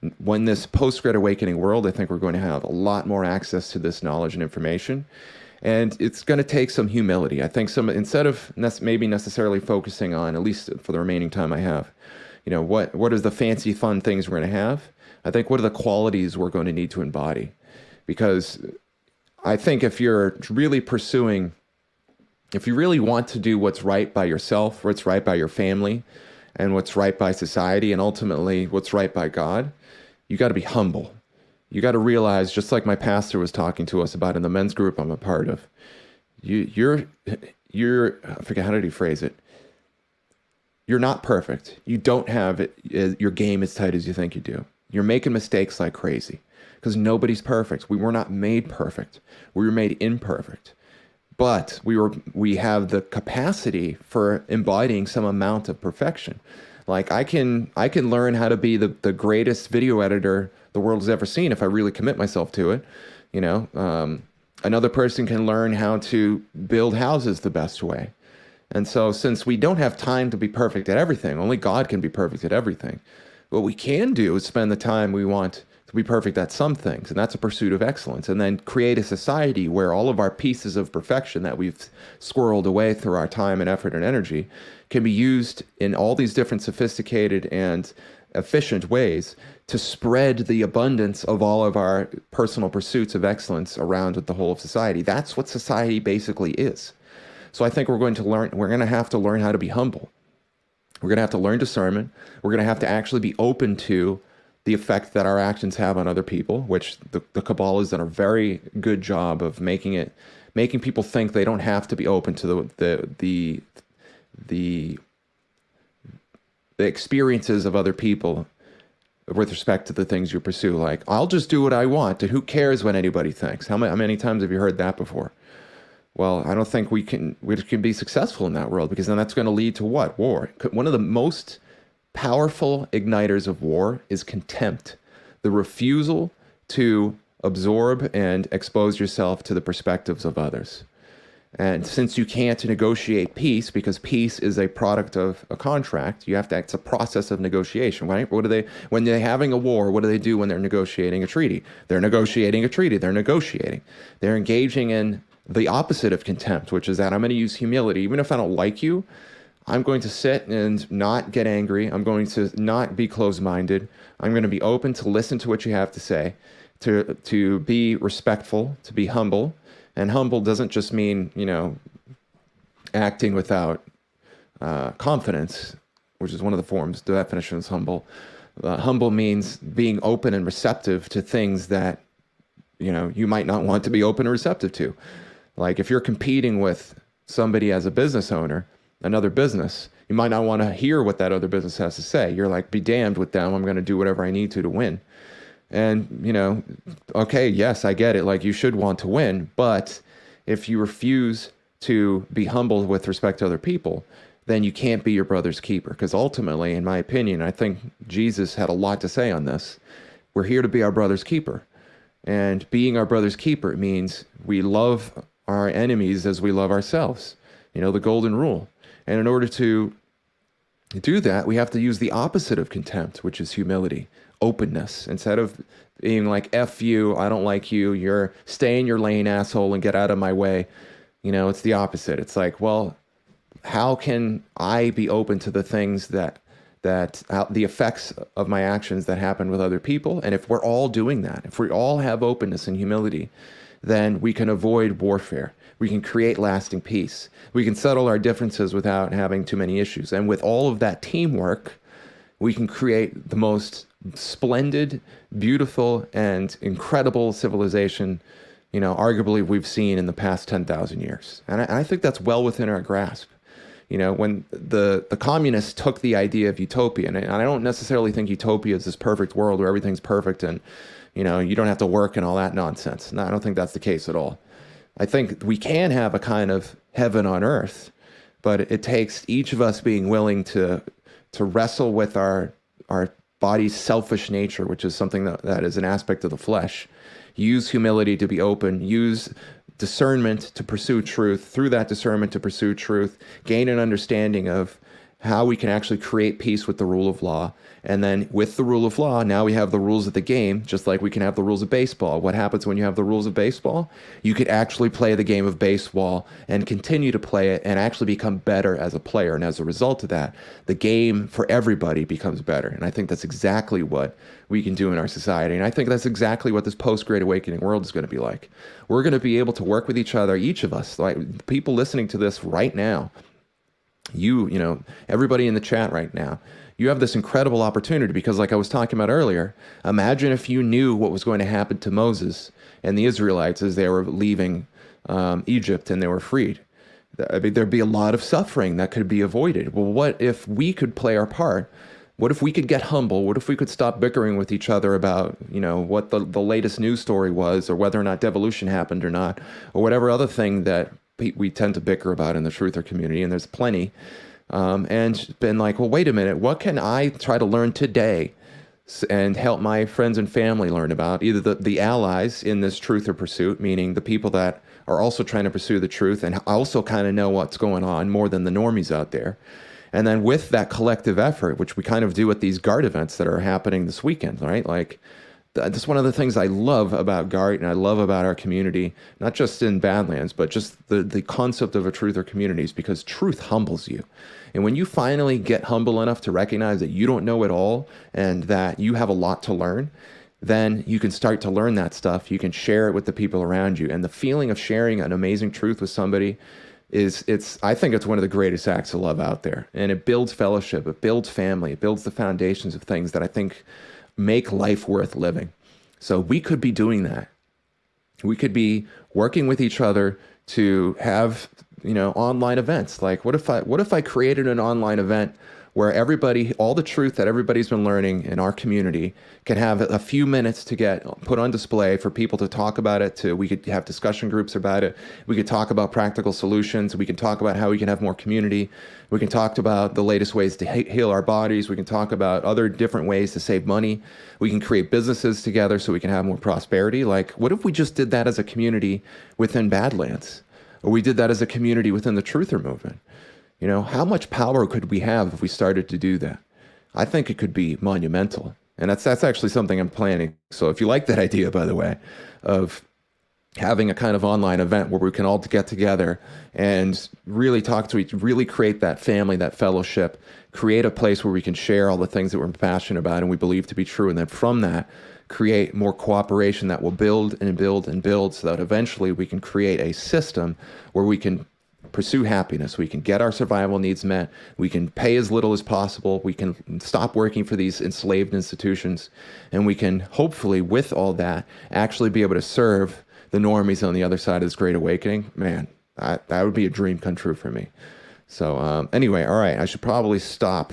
when this post-Great Awakening world, I think we're going to have a lot more access to this knowledge and information. And it's going to take some humility. I think some, instead of ne- maybe necessarily focusing on, at least for the remaining time I have, you know, what, what are the fancy, fun things we're going to have? I think what are the qualities we're going to need to embody? Because I think if you're really pursuing, if you really want to do what's right by yourself, what's right by your family, and what's right by society, and ultimately what's right by God, you got to be humble. You got to realize, just like my pastor was talking to us about in the men's group I'm a part of, you, you're, you're, I forget, how did he phrase it? You're not perfect. You don't have it, your game as tight as you think you do. You're making mistakes like crazy because nobody's perfect. We were not made perfect. We were made imperfect. But we were, we have the capacity for embodying some amount of perfection. Like I can, I can learn how to be the, the greatest video editor the world has ever seen if I really commit myself to it. You know, um, another person can learn how to build houses the best way. And so since we don't have time to be perfect at everything, only God can be perfect at everything. What we can do is spend the time we want to be perfect at some things, and that's a pursuit of excellence, and then create a society where all of our pieces of perfection that we've squirreled away through our time and effort and energy can be used in all these different sophisticated and efficient ways to spread the abundance of all of our personal pursuits of excellence around the whole of society. That's what society basically is. So I think we're going to learn, we're going to have to learn how to be humble. We're going to have to learn discernment. We're going to have to actually be open to the effect that our actions have on other people, which the, the Kabbalah has done a very good job of making it, making people think they don't have to be open to the the the the, the experiences of other people with respect to the things you pursue. Like, I'll just do what I want, and who cares what anybody thinks? How many, how many times have you heard that before? Well, I don't think we can we can be successful in that world, because then that's going to lead to what? War. One of the most powerful igniters of war is contempt, the refusal to absorb and expose yourself to the perspectives of others. And since you can't negotiate peace, because peace is a product of a contract, you have to, it's a process of negotiation, right? What do they, when they're having a war, what do they do when they're negotiating a treaty? They're negotiating a treaty, they're negotiating. They're engaging in the opposite of contempt, which is that I'm going to use humility. Even if I don't like you, I'm going to sit and not get angry. I'm going to not be closed-minded. I'm going to be open to listen to what you have to say, to to be respectful, to be humble. And humble doesn't just mean, you know, acting without uh, confidence, which is one of the forms, the definition is humble. Uh, humble means being open and receptive to things that, you know, you might not want to be open or receptive to. Like if you're competing with somebody as a business owner, another business, you might not want to hear what that other business has to say. You're like, be damned with them. I'm going to do whatever I need to to win. And, you know, okay, yes, I get it. Like, you should want to win. But if you refuse to be humble with respect to other people, then you can't be your brother's keeper. Because ultimately, in my opinion, I think Jesus had a lot to say on this. We're here to be our brother's keeper. And being our brother's keeper means we love our enemies as we love ourselves. You know, the golden rule. And in order to do that, we have to use the opposite of contempt, which is humility, openness. Instead of being like, F you, I don't like you, you're stay in your lane, asshole, and get out of my way. You know, it's the opposite. It's like, well, how can I be open to the things that, that uh, the effects of my actions that happen with other people? And if we're all doing that, if we all have openness and humility, then we can avoid warfare. We can create lasting peace. We can settle our differences without having too many issues. And with all of that teamwork, we can create the most splendid, beautiful, and incredible civilization, you know, arguably we've seen in the past ten thousand years. And I, I think that's well within our grasp. You know, when the, the communists took the idea of utopia, and I don't necessarily think utopia is this perfect world where everything's perfect and, you know, you don't have to work and all that nonsense. No, I don't think that's the case at all. I think we can have a kind of heaven on earth, but it takes each of us being willing to to wrestle with our our body's selfish nature, which is something that, that is an aspect of the flesh. Use humility to be open. Use discernment to pursue truth. Through that discernment to pursue truth. Gain an understanding of how we can actually create peace with the rule of law. And then with the rule of law, now we have the rules of the game, just like we can have the rules of baseball. What happens when you have the rules of baseball? You could actually play the game of baseball and continue to play it and actually become better as a player. And as a result of that, the game for everybody becomes better. And I think that's exactly what we can do in our society. And I think that's exactly what this post-Great Awakening world is going to be like. We're going to be able to work with each other, each of us, like people listening to this right now, you, you know, everybody in the chat right now, you have this incredible opportunity because, like I was talking about earlier, imagine if you knew what was going to happen to Moses and the Israelites as they were leaving um, Egypt and they were freed. I mean, there'd be a lot of suffering that could be avoided. Well, what if we could play our part? What if we could get humble? What if we could stop bickering with each other about, you know, what the, the latest news story was, or whether or not devolution happened or not, or whatever other thing that we tend to bicker about in the truther community, and there's plenty. Um, and been like, well, wait a minute, what can I try to learn today and help my friends and family learn about? Either the, the allies in this truther pursuit, meaning the people that are also trying to pursue the truth and also kind of know what's going on more than the normies out there. And then with that collective effort, which we kind of do at these GART events that are happening this weekend, right? Like, that's one of the things I love about GART and I love about our community, not just in Badlands, but just the, the concept of a truther community is because truth humbles you. And when you finally get humble enough to recognize that you don't know it all and that you have a lot to learn, then you can start to learn that stuff. You can share it with the people around you. And the feeling of sharing an amazing truth with somebody is, it's, I think it's one of the greatest acts of love out there. And it builds fellowship, it builds family, it builds the foundations of things that I think make life worth living. So we could be doing that. We could be working with each other to have, you know, online events. Like, what if I, what if I created an online event where everybody, all the truth that everybody's been learning in our community can have a few minutes to get put on display for people to talk about it, to, we could have discussion groups about it. We could talk about practical solutions. We can talk about how we can have more community. We can talk about the latest ways to heal our bodies. We can talk about other different ways to save money. We can create businesses together so we can have more prosperity. Like, what if we just did that as a community within Badlands? Or we did that as a community within the truther movement? You know, how much power could we have if we started to do that? I think it could be monumental. And that's that's actually something I'm planning. So if you like that idea, by the way, of having a kind of online event where we can all get together and really talk to each, really create that family, that fellowship, create a place where we can share all the things that we're passionate about and we believe to be true. And then from that, create more cooperation that will build and build and build so that eventually we can create a system where we can pursue happiness. We can get our survival needs met. We can pay as little as possible. We can stop working for these enslaved institutions. And we can hopefully, with all that, actually be able to serve the normies on the other side of this Great Awakening. Man, that, that would be a dream come true for me. So um, anyway, all right, I should probably stop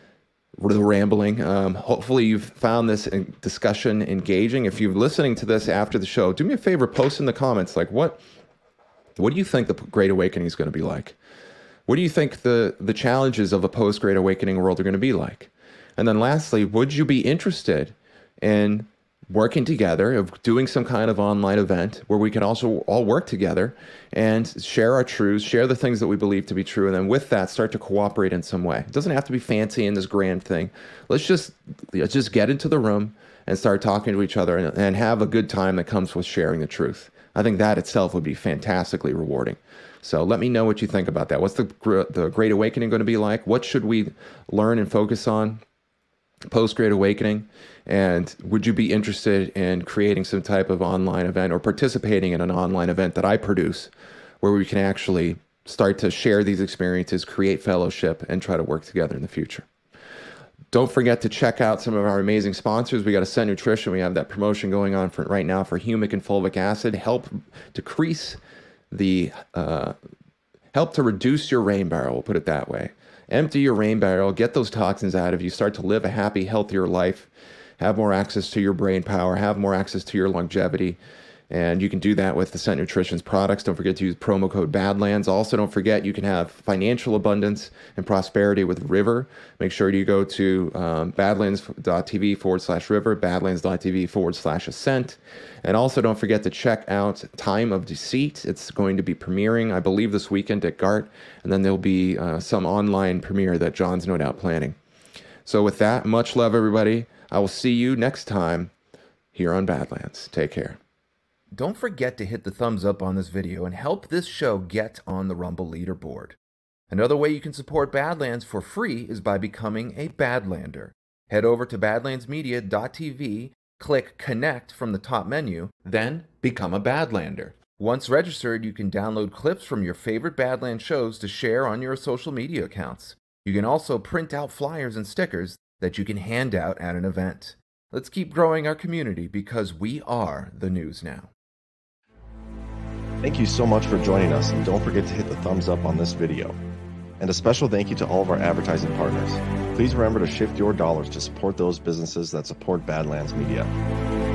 the rambling. Um, hopefully you've found this discussion engaging. If you're listening to this after the show, do me a favor, post in the comments, like, what What do you think the Great Awakening is going to be like? What do you think the, the challenges of a post-Great Awakening world are going to be like? And then lastly, would you be interested in working together, of doing some kind of online event where we can also all work together and share our truths, share the things that we believe to be true, and then with that, start to cooperate in some way? It doesn't have to be fancy in this grand thing. Let's just, let's just get into the room and start talking to each other and, and have a good time that comes with sharing the truth. I think that itself would be fantastically rewarding. So let me know what you think about that. What's the the Great Awakening going to be like? What should we learn and focus on post-Great Awakening? And would you be interested in creating some type of online event or participating in an online event that I produce where we can actually start to share these experiences, create fellowship, and try to work together in the future? Don't forget to check out some of our amazing sponsors. We got Ascend Nutrition. We have that promotion going on for right now for humic and fulvic acid. Help decrease the, uh, help to reduce your rain barrel, we'll put it that way. Empty your rain barrel, get those toxins out of you, start to live a happy, healthier life, have more access to your brain power, have more access to your longevity, And you can do that with Ascent Nutrition's products. Don't forget to use promo code Badlands. Also, don't forget you can have financial abundance and prosperity with River. Make sure you go to um, badlands.tv forward slash River, badlands.tv forward slash Ascent. And also, don't forget to check out Time of Deceit. It's going to be premiering, I believe, this weekend at Gart. And then there'll be uh, some online premiere that John's no doubt planning. So with that, much love, everybody. I will see you next time here on Badlands. Take care. Don't forget to hit the thumbs up on this video and help this show get on the Rumble leaderboard. Another way you can support Badlands for free is by becoming a Badlander. Head over to badlands media dot t v, click Connect from the top menu, then become a Badlander. Once registered, you can download clips from your favorite Badlands shows to share on your social media accounts. You can also print out flyers and stickers that you can hand out at an event. Let's keep growing our community because we are the news now. Thank you so much for joining us, and don't forget to hit the thumbs up on this video. And a special thank you to all of our advertising partners. Please remember to shift your dollars to support those businesses that support Badlands Media.